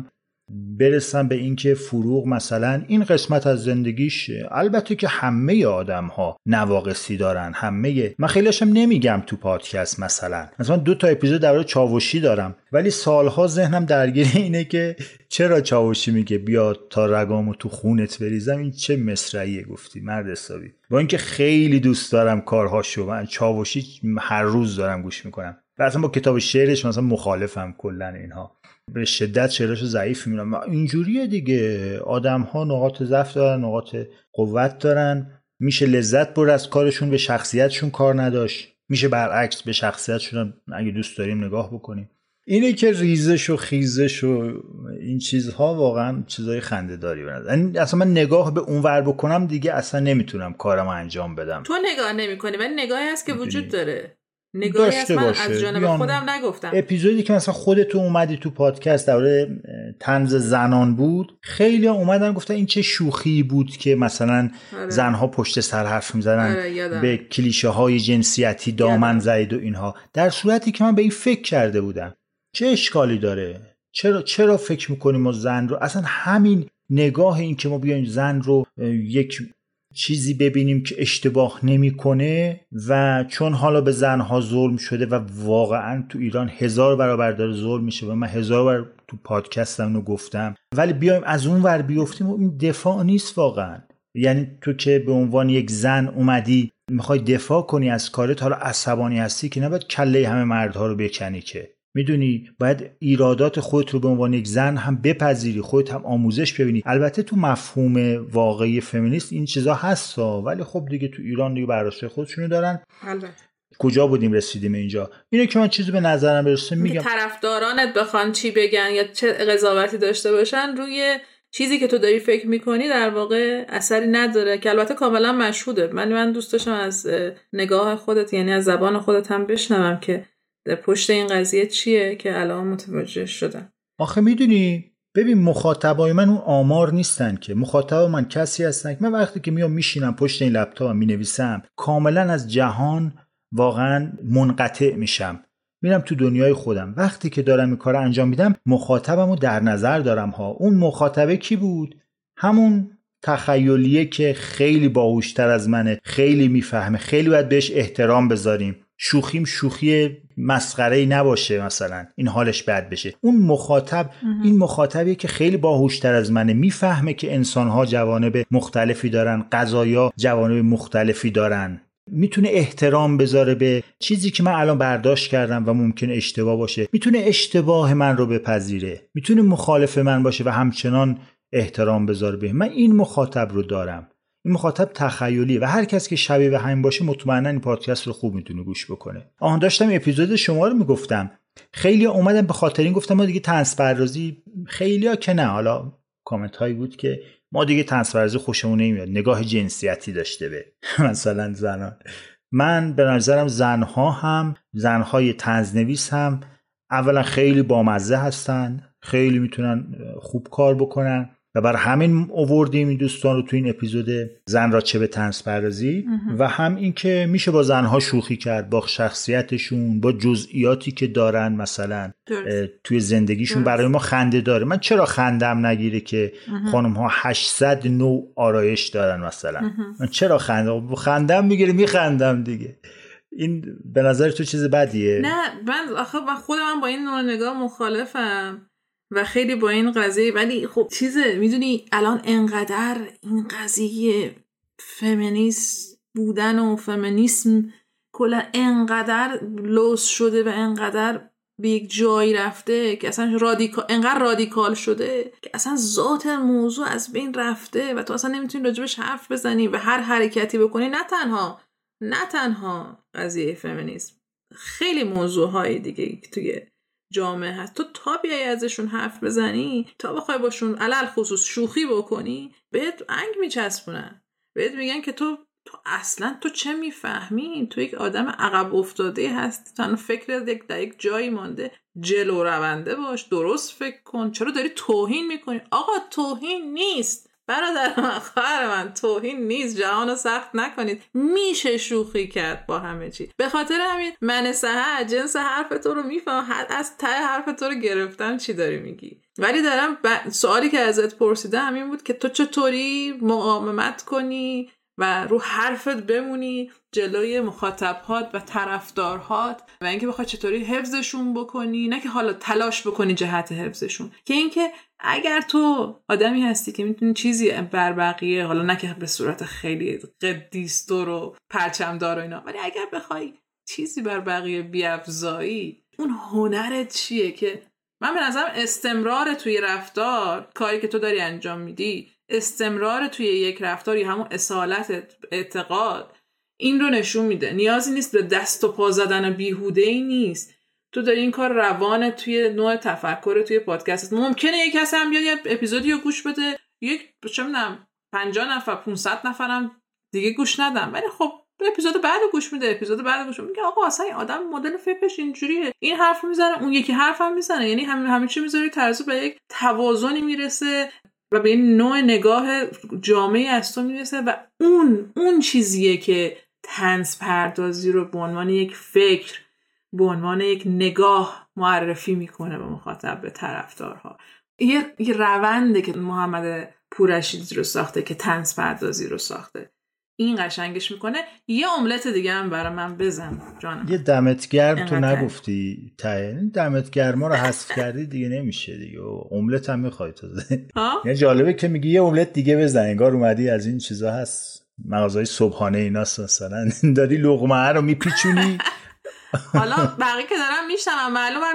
برسم به اینکه فروغ مثلا این قسمت از زندگیش، البته که همه آدم‌ها نواقصی دارن، من خیلیشم نمیگم تو پادکست، مثلا 2 تا اپیزود درباره چاوشی دارم، ولی سالها ذهنم درگیر اینه که چرا چاوشی میگه بیا تا رگامو تو خونت بریزم. این چه مصرعیه گفتی مرد حسابی. با اینکه خیلی دوست دارم کارهاشو، من چاوشی هر روز دارم گوش میکنم و اصلا با کتاب شعرش مثلا مخالفم کلا، اینها به شدت شعراشو ضعیف میبینم. اینجوریه دیگه، آدم‌ها نقاط ضعف دارن، نقاط قوت دارن. میشه لذت برد از کارشون، به شخصیتشون کار نداشت. میشه برعکس به شخصیتشون اگه دوست داریم نگاه بکنیم. اینه که ریزش و خیزش و این چیزها واقعا چیزای خنده‌داری برند. اصلا من نگاه به اون ور بکنم دیگه اصلا نمیتونم کارمو انجام بدم. تو نگاه نمی‌کنی ولی نگاهی هست که وجود داره. نگاهی هست من از جانب خودم نگفتم. اپیزودی که مثلا خودت اومدی تو پادکست درباره طنز زنان بود، خیلی اومدن گفتن این چه شوخی بود که مثلا زنها پشت سر حرف می‌زدن، به کلیشه های جنسیتی دامن زدید و اینها، در صورتی که من به این فکر کرده بودم چه اشکالی داره؟ چرا فکر میکنیم ما زن رو، اصلا همین نگاه این که ما بیایم زن رو یک چیزی ببینیم که اشتباه نمیکنه و چون حالا به زنها ظلم شده و واقعا تو ایران 1000 برابر داره ظلم میشه و من 1000 بار تو پادکستم رو گفتم، ولی بیایم از اون ور بیفتیم و این دفاع نیست واقعا. یعنی تو که به عنوان یک زن اومدی میخوای دفاع کنی از کارت، حالا عصبانی هستی که نباید کله همه مردها رو بکنی، که میدونی باید ایرادات خودت رو به عنوان یک زن هم بپذیری، خودت هم آموزش ببینی. البته تو مفهوم واقعی فمینیست این چیزا هستا، ولی خب دیگه تو ایران دیگه برداشت خودشونو دارن. البته کجا بودیم رسیدیم اینجا؟ اینه که من چیزی به نظرم برسه میگم طرفدارانت بخوان چی بگن یا چه قضاوتی داشته باشن روی چیزی که تو داری فکر میکنی در واقع اثری نداره، که البته کاملا مشهوده. من دوست داشتم از نگاه خودت، یعنی از زبان خودت هم بشنوم که در پشت این قضیه چیه که الان متوجه شدم. آخه میدونی ببین، مخاطبای من اون آمار نیستن که، مخاطب من کسی هستن که من وقتی که میام میشینم پشت این لپتاپم مینویسم کاملا از جهان واقعا منقطع میشم، میرم تو دنیای خودم. وقتی که دارم این کار انجام میدم مخاطبمو در نظر دارم ها. اون مخاطبه کی بود؟ همون تخیلیه که خیلی باهوشتر از منه، خیلی میفهمه، خیلی باید بهش احترام بذاریم، شوخیم شوخی مسخره‌ای نباشه، مثلا این حالش بد بشه. اون مخاطب این مخاطبیه که خیلی باهوشتر از منه، میفهمه که انسان‌ها جوانب مختلفی دارن، قضایا جوانب مختلفی دارن، میتونه احترام بذاره به چیزی که من الان برداشت کردم و ممکنه اشتباه باشه، میتونه اشتباه من رو بپذیره، میتونه مخالف من باشه و همچنان احترام بذاره به من. این مخاطب رو دارم. این مخاطب تخیلیه و هر کس که شبیه به همین باشه مطمئنا این پادکست رو خوب میتونه گوش بکنه. داشتم اپیزود شما رو میگفتم، خیلی‌ها اومدن به خاطر این گفتم ما دیگه طنز پردازی، خیلی‌ها که نه، حالا کامنت هایی بود که ما دیگه طنز پردازی خوشمون نمیاد، نگاه جنسیتی داشته به مثلا زنان. من به نظرم زنها هم، زنهای طنزنویس هم اولا خیلی بامزه هستن، خیلی میتونن خوب کار بکنن و بر همین آوردیم این دوستان رو تو این اپیزود زن را چه به طنز پردازی. و هم این که میشه با زنها شوخی کرد، با شخصیتشون، با جزئیاتی که دارن مثلا توی زندگیشون برای ما خنده داره. من چرا خندم نگیره که خانم ها 800 نوع آرایش دارن مثلا؟ من چرا خندم میگیره، میخندم دیگه. این به نظر تو چیز بدیه؟ نه، من خودم با این نوع نگاه مخالفم و خیلی با این قضیه، ولی خب چیزه میدونی الان انقدر این قضیه فمینیست بودن و فمینیسم کلا انقدر لوس شده و انقدر به یک جایی رفته که اصلا انقدر رادیکال شده که اصلا ذات موضوع از بین رفته و تو اصلا نمیتونی راجبش حرف بزنی و هر حرکتی بکنی. نه تنها قضیه فمینیسم، خیلی موضوعهای دیگه توی جامعه هست، تو تا بیایی ازشون حرف بزنی، تا بخوای باشون علل خصوص شوخی بکنی، بهت انگ میچسبونن، بهت میگن که تو اصلا تو چه میفهمی؟ تو یک آدم عقب افتاده هستی، تو فکرت در یک جایی مانده، جلو رونده باش، درست فکر کن، چرا داری توهین میکنی؟ آقا توهین نیست، برادر من، خواهر من، توهین نیست، جهانو سخت نکنید. میشه شوخی کرد با همه چی. به خاطر همین من سحر جنس حرف تو رو میفهم، از ته حرف تو رو گرفتم چی داری میگی. ولی دارم سوالی که ازت پرسیده همین بود که تو چطوری مقاومت کنی و رو حرفت بمونی جلوی مخاطبات و طرفدارهات و اینکه بخوای چطوری حفظشون بکنی، نه که حالا تلاش بکنی جهت حفظشون، که اینکه اگر تو آدمی هستی که میتونی چیزی بر بقیه، حالا نه که به صورت خیلی قدیس‌دار و پرچمدار و اینا، ولی اگر بخوای چیزی بر بقیه بیافزایی، اون هنرت چیه؟ که من به نظرم استمرار توی رفتار، کاری که تو داری انجام میدی، استمرار توی یک رفتار یا همون اصالت اعتقاد این رو نشون میده. نیازی نیست به دست و پا زدن بیهوده‌ای نیست. تو داری این کار روانه توی نوع تفکر توی پادکست. ممکنه یک کسی هم بیاد یه اپیزودی رو گوش بده، یک چه می‌دونم 50 نفر 500 نفرم دیگه گوش ندن، ولی خب اپیزود بعد گوش میده، اپیزود بعد گوش میده، آقا اصلا این آدم مدل فکرش اینجوریه، این حرف میزنه، اون یکی حرف هم میزنه، یعنی همه چی میذاری ترازو به یک توازنی میرسه و به این نوع نگاه جامعی از تو میرسه و اون چیزیه که طنز پردازی رو به عنوان یک فکر، به عنوان یک نگاه معرفی میکنه به مخاطب، به طرفدارها. یه رونده که محمد پوررشیدی رو ساخته که طنز پردازی رو ساخته، این قشنگش میکنه. یه املت دیگه هم برای من بزن جانم. یه دمت گرم تو نگفتی این دمت گرما رو حذف کردی دیگه نمیشه دیگه، املت هم میخوای تازه. یه جالبه که میگی یه املت دیگه بزن، انگار اومدی از این چیزا هست مغازهای صبحانه ایناست مثلا داری لقمه رو میپیچونی. حالا بقیه که دارم میشنم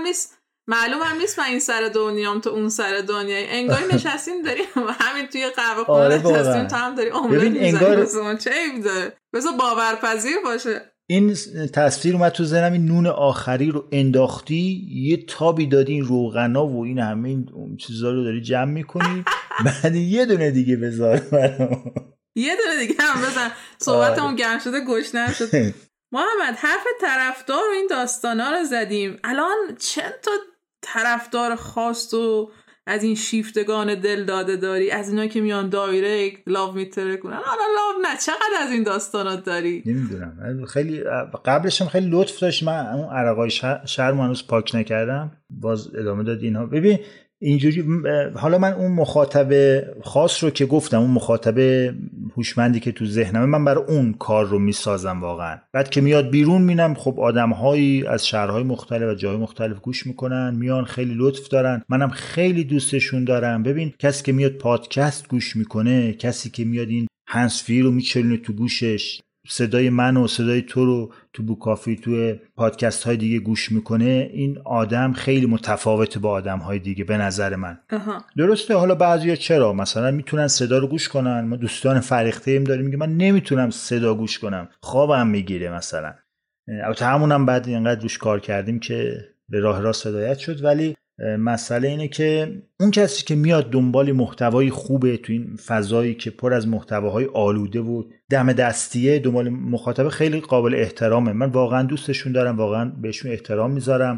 معلومم نیست من این سر دنیام تو اون سر دنیای، انگار نشستیم داریم همین توی قهوه خونه نشستیم تو هم داری املت میزنی، چه عیب داره؟ بذار باورپذیر باشه. این تصویر اومد تو ذهنم، این نون آخری رو انداختی، یه تابی دادی این روغنا و این همه این چیزا رو داری جمع میکنی، بعد یه دونه دیگه بذار برام، یه دونه دیگه هم بزن. صحبتمون گرم شده گشنه شد. محمد حرف طرفدار و این داستانا رو زدیم، الان چند تا طرفدار خاص تو از این شیفتگان دل داده داری، از اینا که میان دایرکت لاو میتره کنن؟ حالا لاو نه، چقدر از این داستانات داری؟ نمیدونم، خیلی قبلش هم خیلی لطف داشت، من اون عرقای شرم هنوز پاک نکردم، باز ادامه داد اینها. ببین اینجوری حالا من اون مخاطب خاص رو که گفتم، اون مخاطب هوشمندی که تو ذهنمه، من برای اون کار رو میسازم واقعا. بعد که میاد بیرون مینم خب آدم‌هایی از شهرهای مختلف و جای مختلف گوش میکنن، میان خیلی لطف دارن، منم خیلی دوستشون دارم. ببین کسی که میاد پادکست گوش میکنه، کسی که میاد این هندزفری رو میچلونه تو گوشش، صدای من و صدای تو رو تو بوکافی تو پادکست های دیگه گوش میکنه، این آدم خیلی متفاوته با آدم های دیگه به نظر من. درسته حالا بعضیا چرا مثلا میتونن صدا رو گوش کنن، ما دوستان فریخته ایم داریم میگه من نمیتونم صدا گوش کنم، خوابم میگیره مثلا. البته همونم بعد اینقدر روش کار کردیم که به راه راست هدایت شد. ولی مسئله اینه که اون کسی که میاد دنبال محتوای خوبه تو این فضایی که پر از محتواهای آلوده و دم دستیه، دنبال مخاطب خیلی قابل احترامه، من واقعا دوستشون دارم، واقعا بهشون احترام میذارم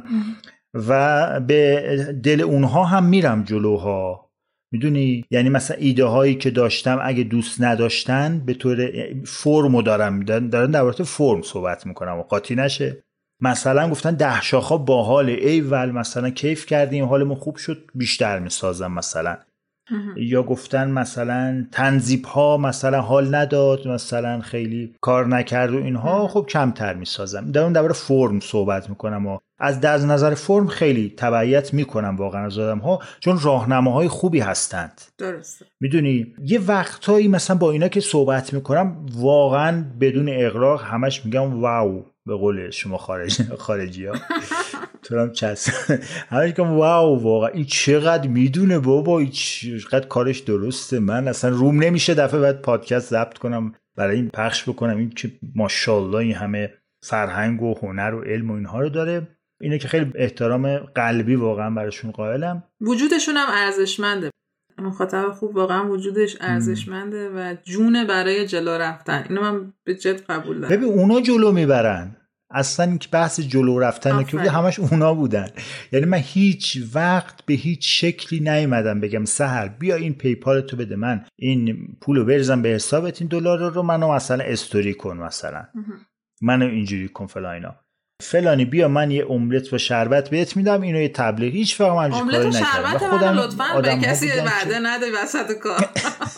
و به دل اونها هم میرم جلوها، میدونی؟ یعنی مثلا ایده هایی که داشتم اگه دوست نداشتن به طور فرمو دارم در مورد فرم صحبت میکنم و قاطی نشه. مثلا گفتن 10 شاخه باحاله، ایول مثلا کیف کردیم حالمون خوب شد بیشتر میسازم مثلا. یا گفتن مثلا تنظیب ها مثلا حال نداد، مثلا خیلی کار نکرد و اینها، خب کمتر میسازم. در فرم صحبت میکنم و از نظر فرم خیلی تبعیت میکنم واقعا از آدم ها، چون راهنماهای خوبی هستند. درسته. میدونی یه وقتایی مثلا با اینا که صحبت میکنم واقعا بدون اغراق همش میگم واو، به قول شما خارجی ها تو هم همش میگم واو، واقعا این چقدر میدونه بابا، این چقدر کارش درسته، من اصلا روم نمیشه دفعه بعد پادکست ضبط کنم برای این پخش بکنم، این که ماشاءالله این همه فرهنگ و هنر و علم و اینها رو داره. اینه که خیلی احترام قلبی واقعا براشون قائلم. وجودشون هم ارزشمنده، مخاطب خوب واقعا وجودش ارزشمنده و جونه برای جلو رفتن، اینو من به جد قبول دارم. ببین اونا جلو میبرن، اصلا این که بحث جلو رفتن که بود همش اونا بودن. یعنی من هیچ وقت به هیچ شکلی نیومدم بگم سحر بیا این پیپال تو بده من این پولو بریزم به حسابت، این دلار رو منو مثلا استوری کن، مثلا منو اینجوری کن فلان اینا، فلانی بیا من یه املت با شربت بهت میدم، اینو یه تبلیغ. هیچ وقت من همچین کاری نکردم. خودم لطفاً به کسی وعده نده وسط کار.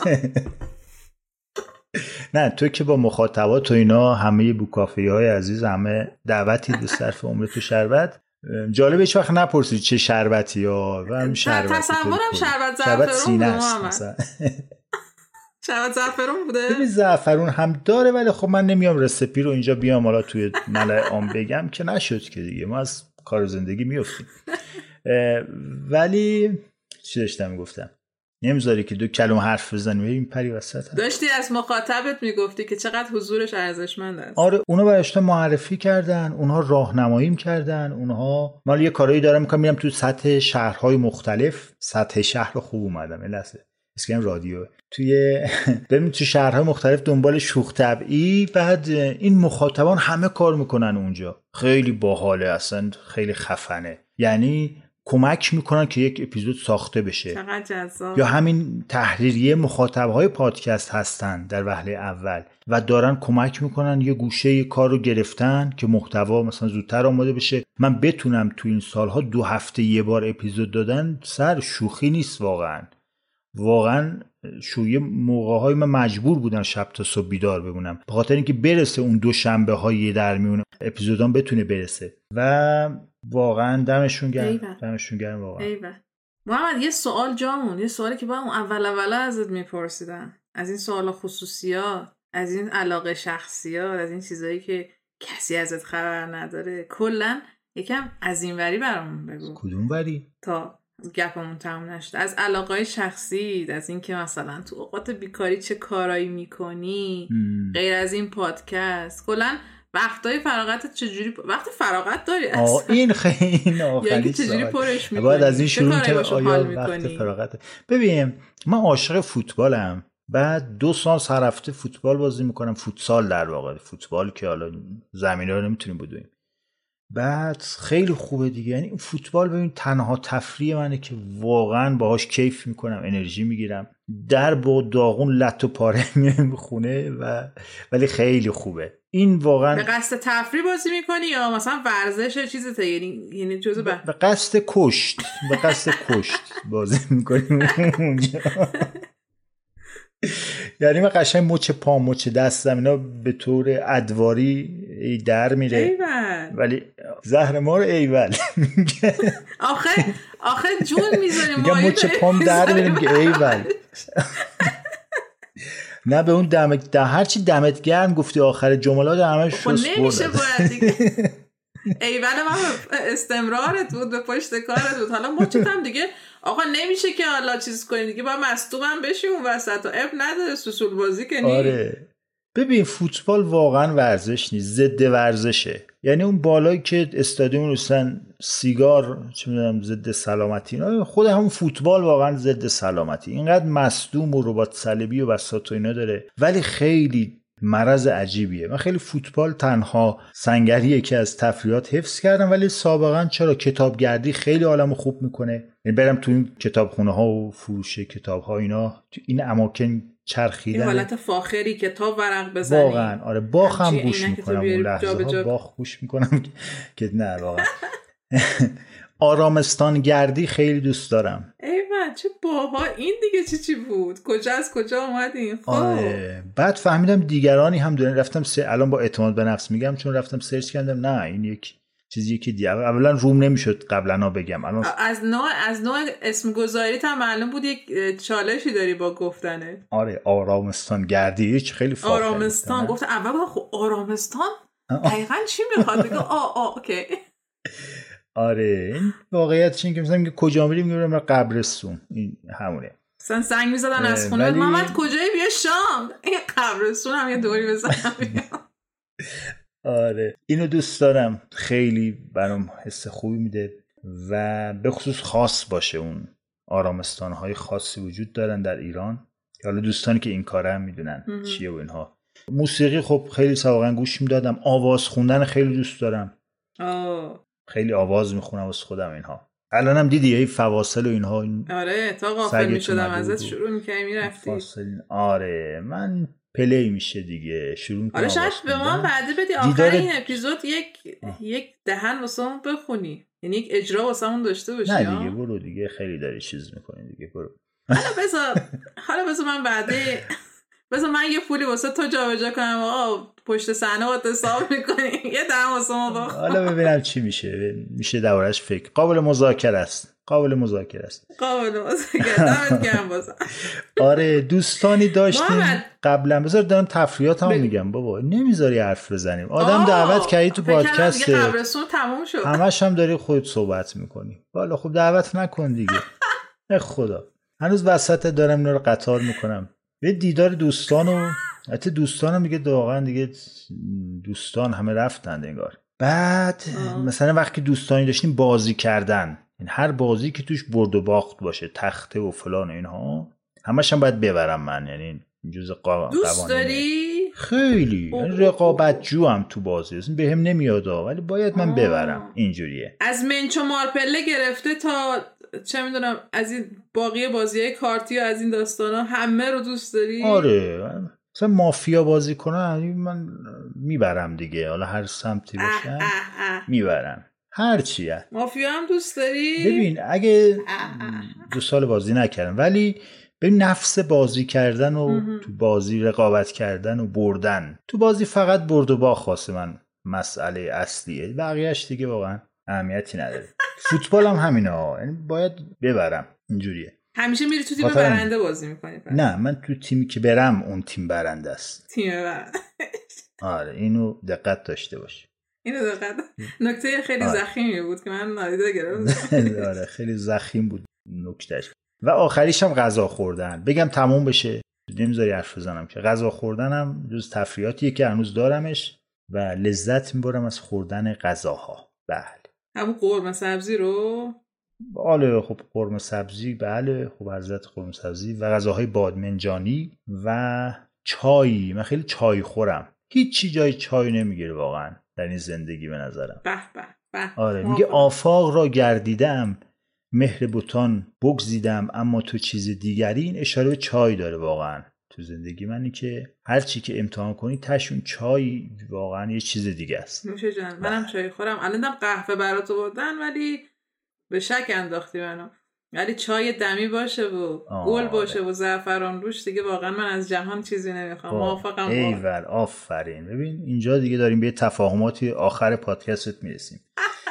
نه تو که با مخاطبات و اینا همه بوکافه‌های عزیز همه دعوتی به صرف املت و شربت. جالبه هیچ وقت نپرسید چه شربتی ها و هم شربتی. تصورم شربت زعفرون بوده محمد. شربت زعفرون بوده. ببین زعفرون هم داره ولی خب من نمیام رسیپی رو اینجا بیام حالا توی ملأ عام بگم که نشد که دیگه ما از کار زندگی میافتیم. ولی چی داشتم گفتم؟ نمیذاری که دو کلمه حرف بزنیم این پری وسط. داشتی از مخاطبت میگفتی که چقدر حضورش ارزشمند است. آره اونها برایش معرفی کردن، اونها راهنماییم کردن، اونها مال یه کارایی دارم میکنم، میرم تو سطح شهرهای مختلف. سطح شهر رو خوب اومدم لحظه اسکیم رادیو توی ببین تو شهرهای مختلف دنبال شوخ طبعی، بعد این مخاطبان همه کار میکنن اونجا، خیلی باحاله، اصلا خیلی خفنه، یعنی کمک میکنن که یک اپیزود ساخته بشه. چقدر جذاب. یا همین تحریریه مخاطبهای پادکست هستن در وهله اول و دارن کمک میکنن یه گوشه یه کار رو گرفتن که محتوا مثلا زودتر آماده بشه. من بتونم تو این سالها 2 هفته یه بار اپیزود دادن سر شوخی نیست، واقعا شویه موقع‌های من مجبور بودم شب تا صبح بیدار بمونم به خاطر اینکه برسه اون 2 شنبه‌های در میونه اپیزودام بتونه برسه و واقعا دمشون گرم واقعا. محمد یه سوال جامون، یه سوالی که با اون اول ازت میپرسیدن، از این سوالا خصوصیات، از این علاقه شخصیات، از این چیزایی که کسی ازت خبر نداره، کلا یکم از این وری برامون بگو. کدوم وری؟ تا گپمون تموم نشد. از علاقه شخصی، از این که مثلا تو اوقات بیکاری چه کارایی میکنی، غیر از این پادکست، کلا وقتای فراغتت چجوری وقت فراغت داری اصلا؟ این خیلی آخری چجوری پرش میکنی؟ باید از این شروع که آیا وقت فراغت. ببین من عاشق فوتبالم، بعد 2 سال هر هفته فوتبال بازی میکنم، فوتسال در واقع، فوتبال که حالا زمینه رو نمیتونیم بدویم. بعد خیلی خوبه دیگه، یعنی فوتبال ببین تنها تفریح منه که واقعا باهاش کیف میکنم، انرژی میگیرم، در با داغون لط و پاره میام خونه ولی خیلی خوبه. این واقعا به قصد تفریح بازی میکنی یا مثلا ورزش چیزته؟ یعنی جزء به قصد کشت بازی میکنیم اونجا. یعنی من قشنگ مچ پا مچ دستم اینا به طور ادواری در میره. ایول. ولی زهر ما رو ایول. آخه جون میذاریم میگم مچ پام در میره میگه ایول. نه به اون دمت هرچی دمت گرم گفتی آخر جملات همش شست برد. نمیشه باید دیگه. ایول من استمرارت بود، به پشت کارت بود. حالا مچت هم دیگه آقا نمیشه که حالا چیز کنی دیگه، با مصدومم بشی اون وسط و اب نداره، سوسول بازی کنی. آره ببین فوتبال واقعا ورزش نیست، ضد ورزشه. یعنی اون بالایی که استادیوم روستن سیگار چه میدونم ضد سلامتی، خود همون فوتبال واقعا ضد سلامتی. اینقدر مصدوم و رباط صلیبی و بساط و اینا داره ولی خیلی مرض عجیبیه. من خیلی فوتبال تنها سنگریه که از تفریحات حفظ کردم، ولی سابقا چرا کتابگردی خیلی عالمو خوب میکنه. یعنی برم تو این کتابخونه ها و فروش کتاب ها اینا تو این اماکن چرخیدن، این حالت فاخری کتاب ورق بزنی واقعا. آره باخ هم گوش میکنم اون لحظه ها باخ گوش میکنم که نه واقعا. آرامستان گردی خیلی دوست دارم. ایوان چه باها، این دیگه چی بود؟ کجا اومدین؟ خب آره بعد فهمیدم دیگرانی هم دارن. رفتم الان با اعتماد به نفس میگم چون رفتم سرچ کردم، نه این یک چیزی که دیگه اولا روم نمیشد قبلا بگم. الان از نوع اسم گذاریت هم معلوم بود یک چالشی داری با گفتنه. آره آرامستان گردی خیلی فاخر. آرامستان گفت اول خب آرامستان دقیقاً چی میخواد بگه؟ اوکی. آره این واقعیتش این که مثلا میگه کجا میریم، میگم قبرستون، این همونه. مثلا زنگ میزدن از خونه محمد کجایی، بیا شام، این قبرستون هم یه دوری بزنم. آره اینو دوست دارم، خیلی برام حس خوبی میده و به خصوص خاص باشه. اون آرامستان‌های خاصی وجود دارن در ایران که حالا دوستانی که این کاره هم میدونن چیه و اینها. موسیقی خب خیلی سابقا گوش میدادم. آواز خوندن خیلی دوست دارم. خیلی آواز میخونم واسه خودم اینها. الانم دیدی این فواصل و اینها. آره تا غافل میشدم ازت شروع میکنی میرفتی. آره من پلی میشه دیگه شروع میکنم. آره شاید به ما وعده بدی آخر این اپیزود یک دهن واسمون بخونی، یعنی یک اجرا واسمون داشته باشی. نه دیگه برو دیگه، خیلی داری چیز میکنی دیگه، برو. حالا بذار من بعده بذار من یه پولی واسه تو جابجا کنم. آقا پشت صحنه واسه حساب میکنی یه دهم واسه ما بخون. حالا ببینم چی میشه دربارش فکر. قابل مذاکره است. دمت گرم بازم. آره دوستانی داشتیم قبلا. بذار دارم تفریحاتمو میگم بابا، نمیذاری حرف بزنیم. آدم دعوت کردی تو پادکست، قبرستون تموم شد، همش هم داری خودت صحبت میکنی. والا خب دعوت نکن دیگه. خدا هنوز وسط دارم اینا رو قطار میکنم. به دیدار دوستانو، حتی دوستانم دیگه واقعا دیگه دوستان همه رفتن انگار. بعد مثلا وقتی دوستانی داشتیم بازی کردن، این هر بازی که توش برد و باخت باشه، تخته و فلان و اینها، همش هم باید ببرم من. یعنی جزء قوانین. دوست داری؟ خیلی رقابت جو هم تو بازی اصلا به هم نمیاد ولی باید من ببرم. اینجوریه. از منچو مارپله گرفته تا چه میدونم از این باقی بازی‌های کارتی و از این داستانا همه رو دوست داری؟ آره مثلا مافیا بازی کنن من میبرم دیگه، حالا هر سمتی باشم میبرم. هر چیه. مافیا هم دوست داری؟ ببین اگه 2 سال بازی نکردم، ولی ببین نفس بازی کردن و تو بازی رقابت کردن و بردن، تو بازی فقط برد و باخت واسه من مسئله اصلیه، بقیه‌اش دیگه واقعا اهمیتی نداره. فوتبال هم همینه، یعنی باید ببرم. اینجوریه. همیشه میری تو تیم برنده بازی میکنی؟ نه من تو تیمی که برم اون تیم برنده است. تیم برنده. آره اینو دقت داشته باش. اینو دقت. نکته خیلی ضخیمی بود که من نادیده گرفتم. آره خیلی ضخیم بود نکتهش. و آخریش هم غذا خوردن. بگم تموم بشه، نمیذاری حرف بزنم که غذا خوردنم جز تفریحاتیه که هنوز دارمش و لذت میبرم از خوردن غذاها. بله. همون قرمه سبزی رو؟ بله خب قرمه سبزی، بله خب حضرت قرمه سبزی و غذاهای بادمنجانی و چای. من خیلی چای خورم. هیچی جای چای نمیگیره واقعا در این زندگی به نظرم. به آره میگه آفاق را گردیدم، مهر بتان بگزیدم، اما تو چیز دیگری. این اشاره به چای داره واقعا تو زندگی منی که هر چی که امتحان کنی تشون چای واقعا یه چیز دیگه است. نوشه جان منم چای خورم. الانم قهوه برات آوردن ولی به شک انداختی منو. ولی چای دمی باشه و گل باشه و زعفران روش دیگه واقعا من از جهان چیزی نمیخوام. موافقم. ایول آفرین. ببین اینجا دیگه داریم به تفاهماتی آخر پادکستت میرسیم.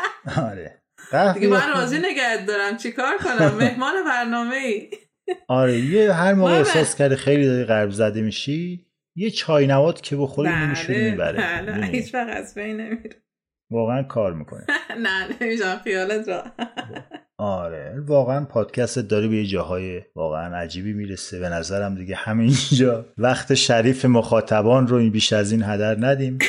آره دیگه من راضی نگهت دارم چیکار کنم؟ مهمان برنامه‌ای. آره یه هر موقع احساس کردی خیلی داری غرب زده میشی یه چای نوات که بخوری نمیشونی میبره. بله هیچ وقت از بین نمیره. واقعا کار میکنه. نه نمیشم خیالت را. آره واقعا پادکست داره به یه جاهای واقعا عجیبی میرسه. به نظرم دیگه همینجا وقت شریف مخاطبان رو این بیش از این هدر ندیم.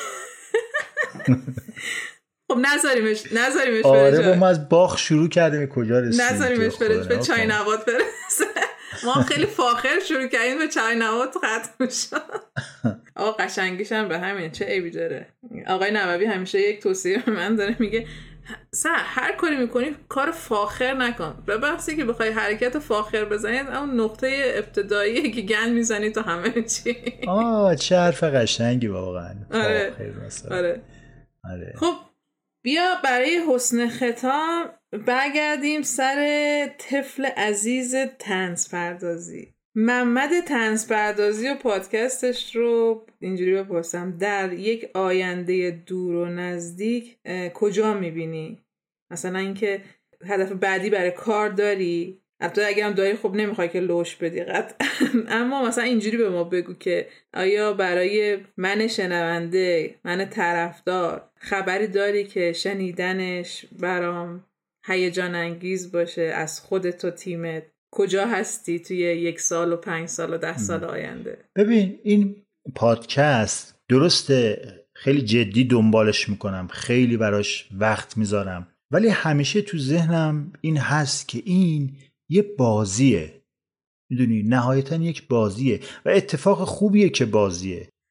خب نذاریمش آره با ما از باخ شروع کردیم کجا رسیدیم؟ نذاریمش به چای نوات برسه. ما خیلی فاخر شروع کردیم به چای نوات ختم شد. آقا قشنگیش هم به همین چه عیبی داره. آقای نووی همیشه یک توصیه به من داره میگه هر کاری میکنی کار فاخر نکن. به بحثی که بخوای حرکت فاخر بزنید اون نقطه ابتدایی که گند میزنی تو همه چی. چه حرف قشنگی واقعا. آره. آره. خب بیا برای حسن ختام برگردیم سر طفل عزیز طنز پردازی. محمد طنز پردازی و پادکستش رو اینجوری بپرسم، در یک آینده دور و نزدیک کجا میبینی؟ مثلا اینکه هدف بعدی برای کار داری؟ البته اگه هم داری خب نمیخوای که لوش بدی قطعا، اما مثلا اینجوری به ما بگو که آیا برای من شنونده، من طرفدار خبری داری که شنیدنش برام هیجان انگیز باشه از خودت و تیمت؟ کجا هستی توی 1 سال و 5 سال و 10 سال آینده؟ ببین این پادکست درسته خیلی جدی دنبالش میکنم، خیلی براش وقت میذارم، ولی همیشه تو ذهنم این هست که این یه بازیه. میدونی نهایتا یک بازیه و اتفاق خوبیه که بازیه.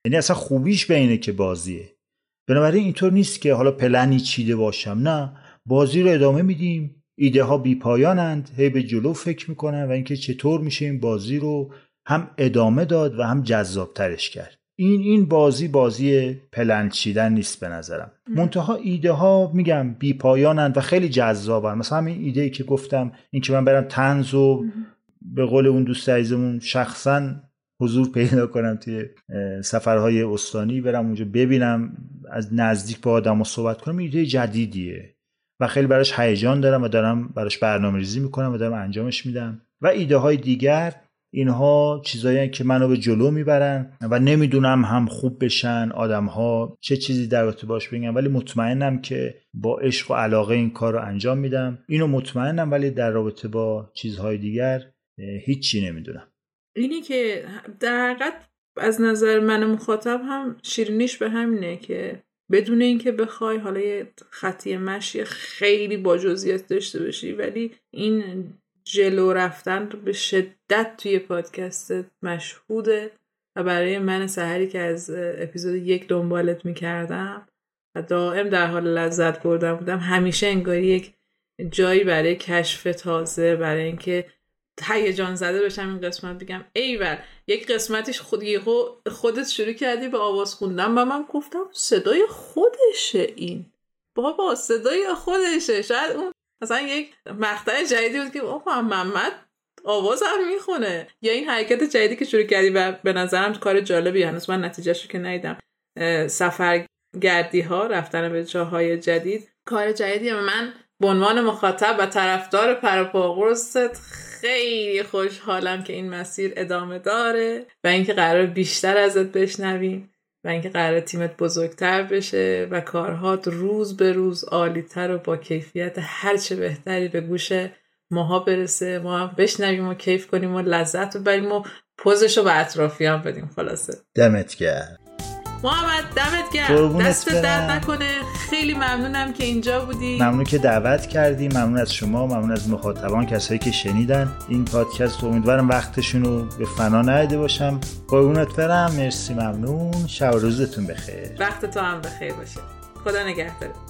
یعنی اصلا خوبیش به اینه که بازیه. بنابراین اینطور نیست که حالا پلنی چیده باشم، نه، بازی رو ادامه میدیم، ایده ها بی پایانند، هی به جلو فکر میکنن و اینکه چطور میشه این بازی رو هم ادامه داد و هم جذاب ترش کرد. این بازی پلن چیدن نیست به نظرم. منتها ایده ها میگم بی پایانند و خیلی جذابن. مثلا همین ایده‌ای که گفتم، این که من برم طنز و به قول اون دوست عزیزمون شخصا حضور پیدا کنم توی سفرهای استانی، برم اونجا ببینم، از نزدیک با آدم‌ها صحبت کنم، ایده جدیدیه و خیلی براش هیجان دارم و دارم براش برنامه‌ریزی میکنم و دارم انجامش میدم. و ایده های دیگر، اینها چیزایی که منو به جلو میبرن و نمیدونم هم خوب بشن، آدم‌ها چه چیزی در رابطه باش بگن، ولی مطمئنم که با عشق و علاقه این کار رو انجام میدم. اینو مطمئنم، ولی در رابطه با چیزهای دیگر هیچی نمیدونم. اینی که در حقیقت از نظر من مخاطب هم شیرینیش به همینه که بدون اینکه بخوای حالا یه خطی مشی خیلی با جزئیات داشته باشی، ولی این جلو رفتن به شدت توی پادکست مشهوده و برای من سحری که از اپیزود 1 دنبالت میکردم و دائم در حال لذت بردن بودم، همیشه انگاری یک جایی برای کشف تازه، برای اینکه هیجان زده بشم این قسمت بگم ایول، یک قسمتیش خودت شروع کردی به آواز خوندن و من گفتم صدای خودشه، این بابا صدای خودشه. شاید اون مثلا یک مقطع جدیدی بود که محمد آواز هم میخونه، یا این حرکت جدیدی که شروع کردی و به نظرم کار جالبی، هنوز من نتیجهشو که ندیدم، سفرگردی ها، رفتن به جاهای جدید، کار جدیدی. من به عنوان مخاطب و طرفدار پروپاگورست خیلی خوشحالم که این مسیر ادامه داره و اینکه قرار بیشتر ازت بشنویم و اینکه قرار تیمت بزرگتر بشه و کارهات روز به روز عالی‌تر و با کیفیت هرچه بهتری به گوش ماها برسه، ما هم بشنویم و کیف کنیم و لذت ببریم و پوزشو به اطرافیان بدیم. خلاصه دمت گرم محمد، دمت گرم، دست درد نکنه. خیلی ممنونم که اینجا بودی، ممنون که دعوت کردی، ممنون از شما، ممنون از مخاطبان، کسایی که شنیدن این پادکست. امیدوارم وقتشون رو به فنا ندیده باشم. قربونت برم، مرسی، ممنون، شب و روزتون بخیر. وقت تو هم بخیر باشه. خدا نگهدار.